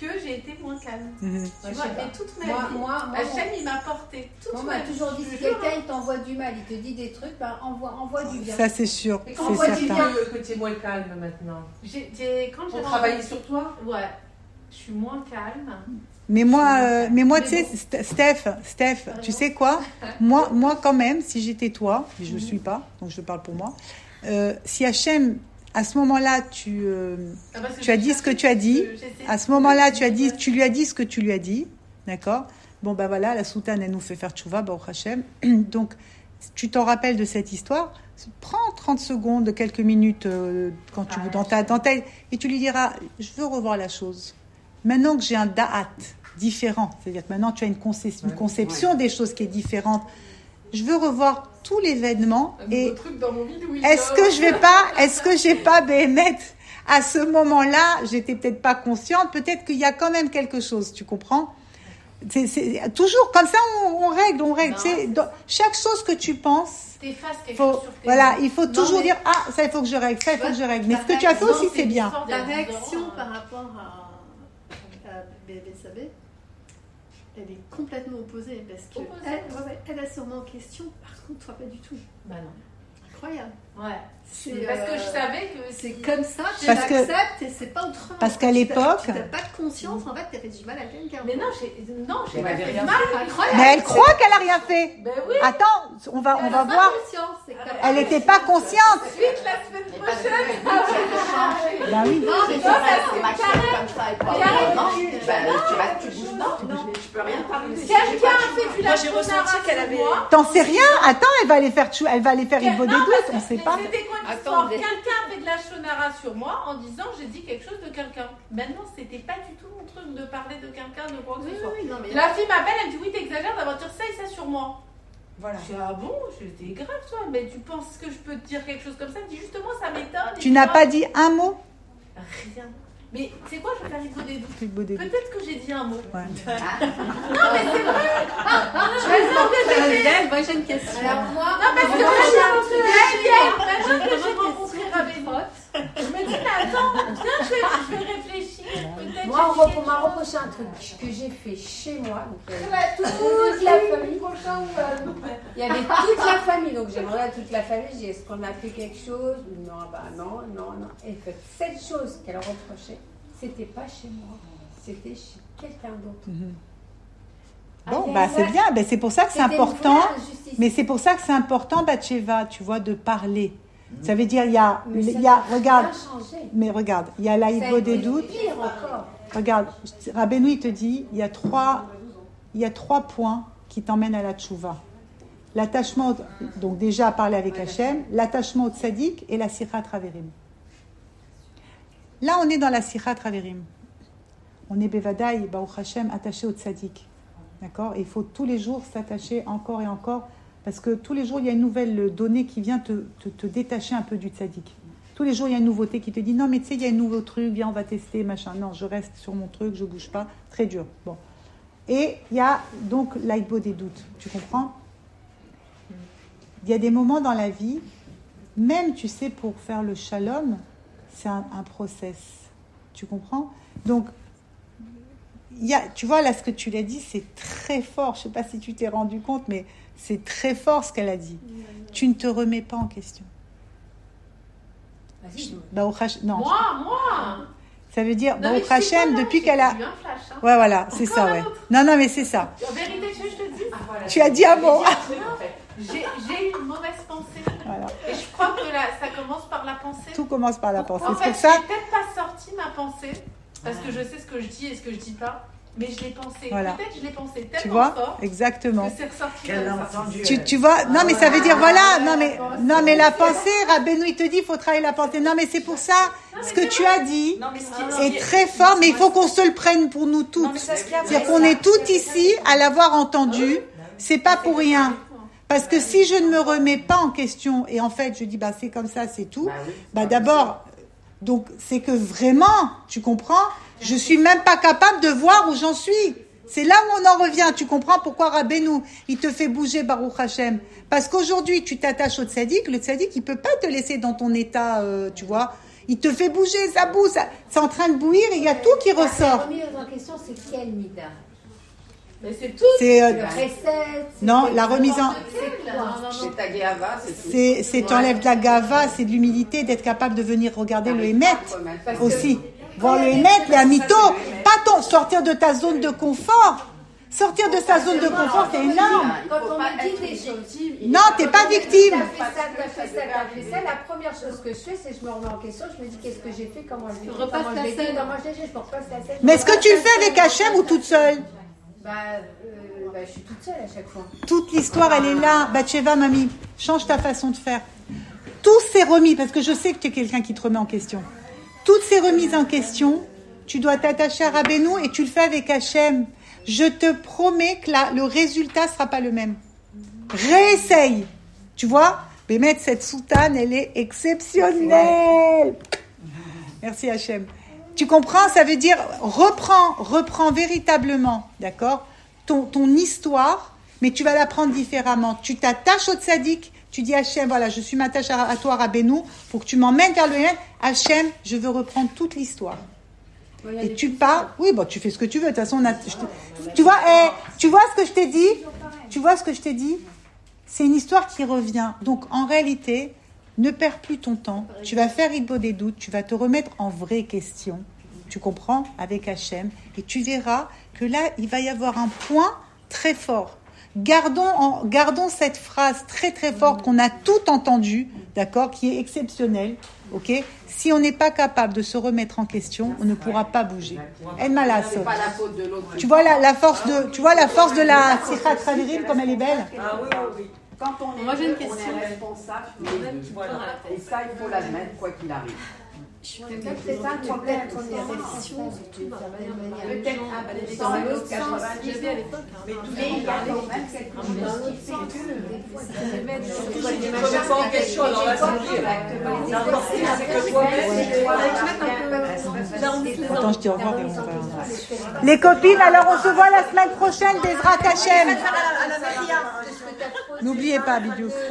que j'ai été moins calme. Tu vois, mais toute ma vie, Hachem, il m'a porté. On m'a toujours dit, si quelqu'un il t'envoie du mal, il te dit des trucs, ben envoie du bien. Ça, c'est sûr. Et comment tu dis que tu es moins calme maintenant? Quand j'ai travaillé sur toi? Ouais, je suis moins calme. Mais moi, tu sais, Steph, tu sais quoi? Moi, quand même, si j'étais toi, mais je ne suis pas, donc je parle pour moi, si Hachem, à ce moment-là, tu as dit ce que tu as dit, à ce moment-là, tu lui as dit ce que tu lui as dit, d'accord? Bon, ben voilà, la soutane, elle nous fait faire tchouva, Baruch Hachem. Donc, tu t'en rappelles de cette histoire, prends 30 secondes, quelques minutes quand tu veux, dans ta et tu lui diras, je veux revoir la chose. Maintenant que j'ai un da'at différent, c'est-à-dire que maintenant tu as une conception des choses qui est différente, je veux revoir tout l'événement et est-ce que j'ai pas Béhémet, à ce moment-là, j'étais peut-être pas consciente, peut-être qu'il y a quand même quelque chose, tu comprends? C'est toujours comme ça, on règle. Chaque chose que tu penses, voilà, il faut toujours dire, ça il faut que je règle, ça il faut que je règle. Mais ce que tu as fait aussi, c'est bien. La réaction par rapport à Bébé, elle est complètement opposée parce que elle a sûrement en question, par contre toi pas du tout. Bah non. Incroyable. Ouais. Parce que je savais que c'est comme ça, tu l'acceptes et c'est pas autrement. Parce qu'à l'époque, tu n'as pas de conscience, en fait, tu as fait du mal à quelqu'un. Mais non, j'ai pas fait du mal. Incroyable. Mais elle croit qu'elle a rien fait. Ben oui. Attends, on va voir. Elle n'était pas consciente. Suite la semaine prochaine. Bah oui. Non, mais tu bouges pas. Non, je peux rien parler. Quelqu'un a fait du j'ai ressenti qu'elle avait. T'en sais rien. Attends, elle va aller faire une bonne doute. On sait pas. C'était quoi l'histoire? Quelqu'un a fait de la shonara sur moi en disant j'ai dit quelque chose de quelqu'un. Maintenant, c'était pas du tout mon truc de parler de quelqu'un, de quoi que ce soit. La fille m'appelle, elle me dit oui, t'exagères d'avoir dit ça et ça sur moi. Voilà. Je dis ah bon, c'était grave toi, mais tu penses que je peux te dire quelque chose comme ça? Elle me dit justement, ça m'étonne. Tu n'as pas dit un mot? Rien. Mais c'est quoi, je vais faire rigoler des doutes. Des Peut-être que j'ai dit un mot. Ouais. Non, mais c'est vrai. Moi, j'ai une question. Alors moi, non, parce que maintenant que j'ai rencontré Rabbeinu, je me dis, mais attends, je vais réfléchir. Peut-être moi, on m'a reproché un truc que j'ai fait chez moi. Donc, toute la famille. Il y avait toute la famille, donc j'ai demandé à toute la famille, j'ai dit, est-ce qu'on a fait quelque chose? Non, bah non. Et fait, cette chose qu'elle reprochait, c'était pas chez moi, c'était chez quelqu'un d'autre. Bon, c'est bien, c'est pour ça que c'est important. Mais c'est pour ça que c'est important, Batsheva, tu vois, de parler. Ça veut dire, il y a regarde, il y a l'aïbo des doutes. Regarde, Rabbeinu, il te dit, il y a trois points qui t'emmènent à la tchouva. L'attachement, donc déjà à parler avec Hachem, l'attachement au tzaddik et la sirhat raverim. Là, on est dans la sirhat raverim. On est bevadaï, Baruch Hachem, attaché au tzaddik. D'accord? Et il faut tous les jours s'attacher encore et encore, parce que tous les jours, il y a une nouvelle donnée qui vient te détacher un peu du tzaddik. Tous les jours, il y a une nouveauté qui te dit, non, mais tu sais, il y a un nouveau truc, viens, on va tester, machin. Non, je reste sur mon truc, je ne bouge pas. Très dur. Bon. Et il y a donc l'aïbo des doutes. Tu comprends? Il y a des moments dans la vie, même, tu sais, pour faire le shalom, c'est un process. Tu comprends? Donc, tu vois, là, ce que tu l'as dit, c'est très fort. Je ne sais pas si tu t'es rendu compte, mais c'est très fort ce qu'elle a dit. Tu ne te remets pas en question. Non. Moi Ça veut dire, Baruch Hachem, depuis qu'elle a... Ouais, voilà, c'est ça, ouais. Non, mais c'est ça. En vérité, je te dis. Tu as dit un mot. J'ai eu une mauvaise pensée. Voilà. Et je crois que ça commence par la pensée. Tout commence par la pensée. En fait, je n'ai peut-être pas sorti ma pensée, parce que je sais ce que je dis et ce que je dis pas. Mais je l'ai pensé. Voilà. Peut-être je l'ai pensé tellement tu vois fort. Exactement. Que c'est ressorti comme ça. Tu vois. Non, mais ça veut dire voilà. Non, mais la pensée, Rabbeinu, il te dit, il faut travailler la pensée. Non, mais c'est pour ça. Ce que tu as dit est très fort, mais il faut qu'on se le prenne pour nous toutes. C'est-à-dire qu'on est toutes ici à l'avoir entendu. C'est pas pour rien. Parce que si je ne me remets pas en question et en fait je dis c'est comme ça, c'est tout. D'abord, donc c'est que vraiment, tu comprends? Je suis même pas capable de voir où j'en suis. C'est là où on en revient. Tu comprends pourquoi Rabbeinu, il te fait bouger Baruch Hashem? Parce qu'aujourd'hui, tu t'attaches au tzaddik. Le tzaddik, il peut pas te laisser dans ton état, tu vois. Il te fait bouger, ça bouge, c'est en train de bouillir et il y a tout qui ressort. La remise en question, c'est quelle mida? Mais c'est tout. C'est Le recette. non, la remise en C'est ta gava, c'est tout. c'est t'enlèves de la gava, c'est de l'humilité, d'être capable de venir regarder le Hémet aussi. Voir le Hémet, les amito, pas sortir de ta zone de confort. Sortir de sa zone de confort, c'est énorme. Quand on me dit des choses. Non, t'es pas victime. T'as fait ça. La première chose que je fais, c'est que je me remets en question. Je me dis qu'est-ce que j'ai fait, comment je l'ai fait, comment je l'ai fait, comment je l'ai fait. Je me repasse la scène. Mais est-ce que tu le fais avec Hachem ou toute seule? Je suis toute seule à chaque fois. Toute l'histoire, elle est là. Batsheva, mamie, change ta façon de faire. Tous ces remises, parce que je sais que tu es quelqu'un qui te remet en question. Toutes ces remises en question, tu dois t'attacher à Rabbeinu et tu le fais avec Hachem. Je te promets que le résultat ne sera pas le même. Réessaye. Tu vois, mais mettre cette soutane, elle est exceptionnelle. Merci Hachem. Tu comprends? Ça veut dire reprends véritablement, d'accord, ton histoire, mais tu vas la prendre différemment. Tu t'attaches au tzaddik, tu dis Hachem, voilà, je suis m'attache à toi, Rabbeinu, pour que tu m'emmènes vers le Hémet. Hachem, je veux reprendre toute l'histoire. Et tu pars, oui, bon, tu fais ce que tu veux. De toute façon, tu vois ce que je t'ai dit? Tu vois ce que je t'ai dit? C'est une histoire qui revient. Donc, en réalité, ne perds plus ton temps. Tu vas faire Idbo des doutes. Tu vas te remettre en vraie question. Tu comprends? Avec Hachem. Et tu verras que là, il va y avoir un point très fort. Gardons cette phrase très très forte qu'on a tout entendue, d'accord, qui est exceptionnelle. Ok, si on n'est pas capable de se remettre en question, on ne pourra pas bouger. El Malasot. Tu vois la force de la Sichat Chavirim, comme elle est belle. Ah oui. Quand on est responsable, et ça, il faut l'admettre, quoi qu'il arrive. C'est ça le problème qu'on est responsable. Peut-être dans l'autre sens, mais il y a quand même quelque chose qui fait que je ne remets pas en question, alors là, Attends, je dis au revoir et on va... Les copines, alors on se voit la semaine prochaine, Bezrat Hachem. N'oubliez pas, Bidou.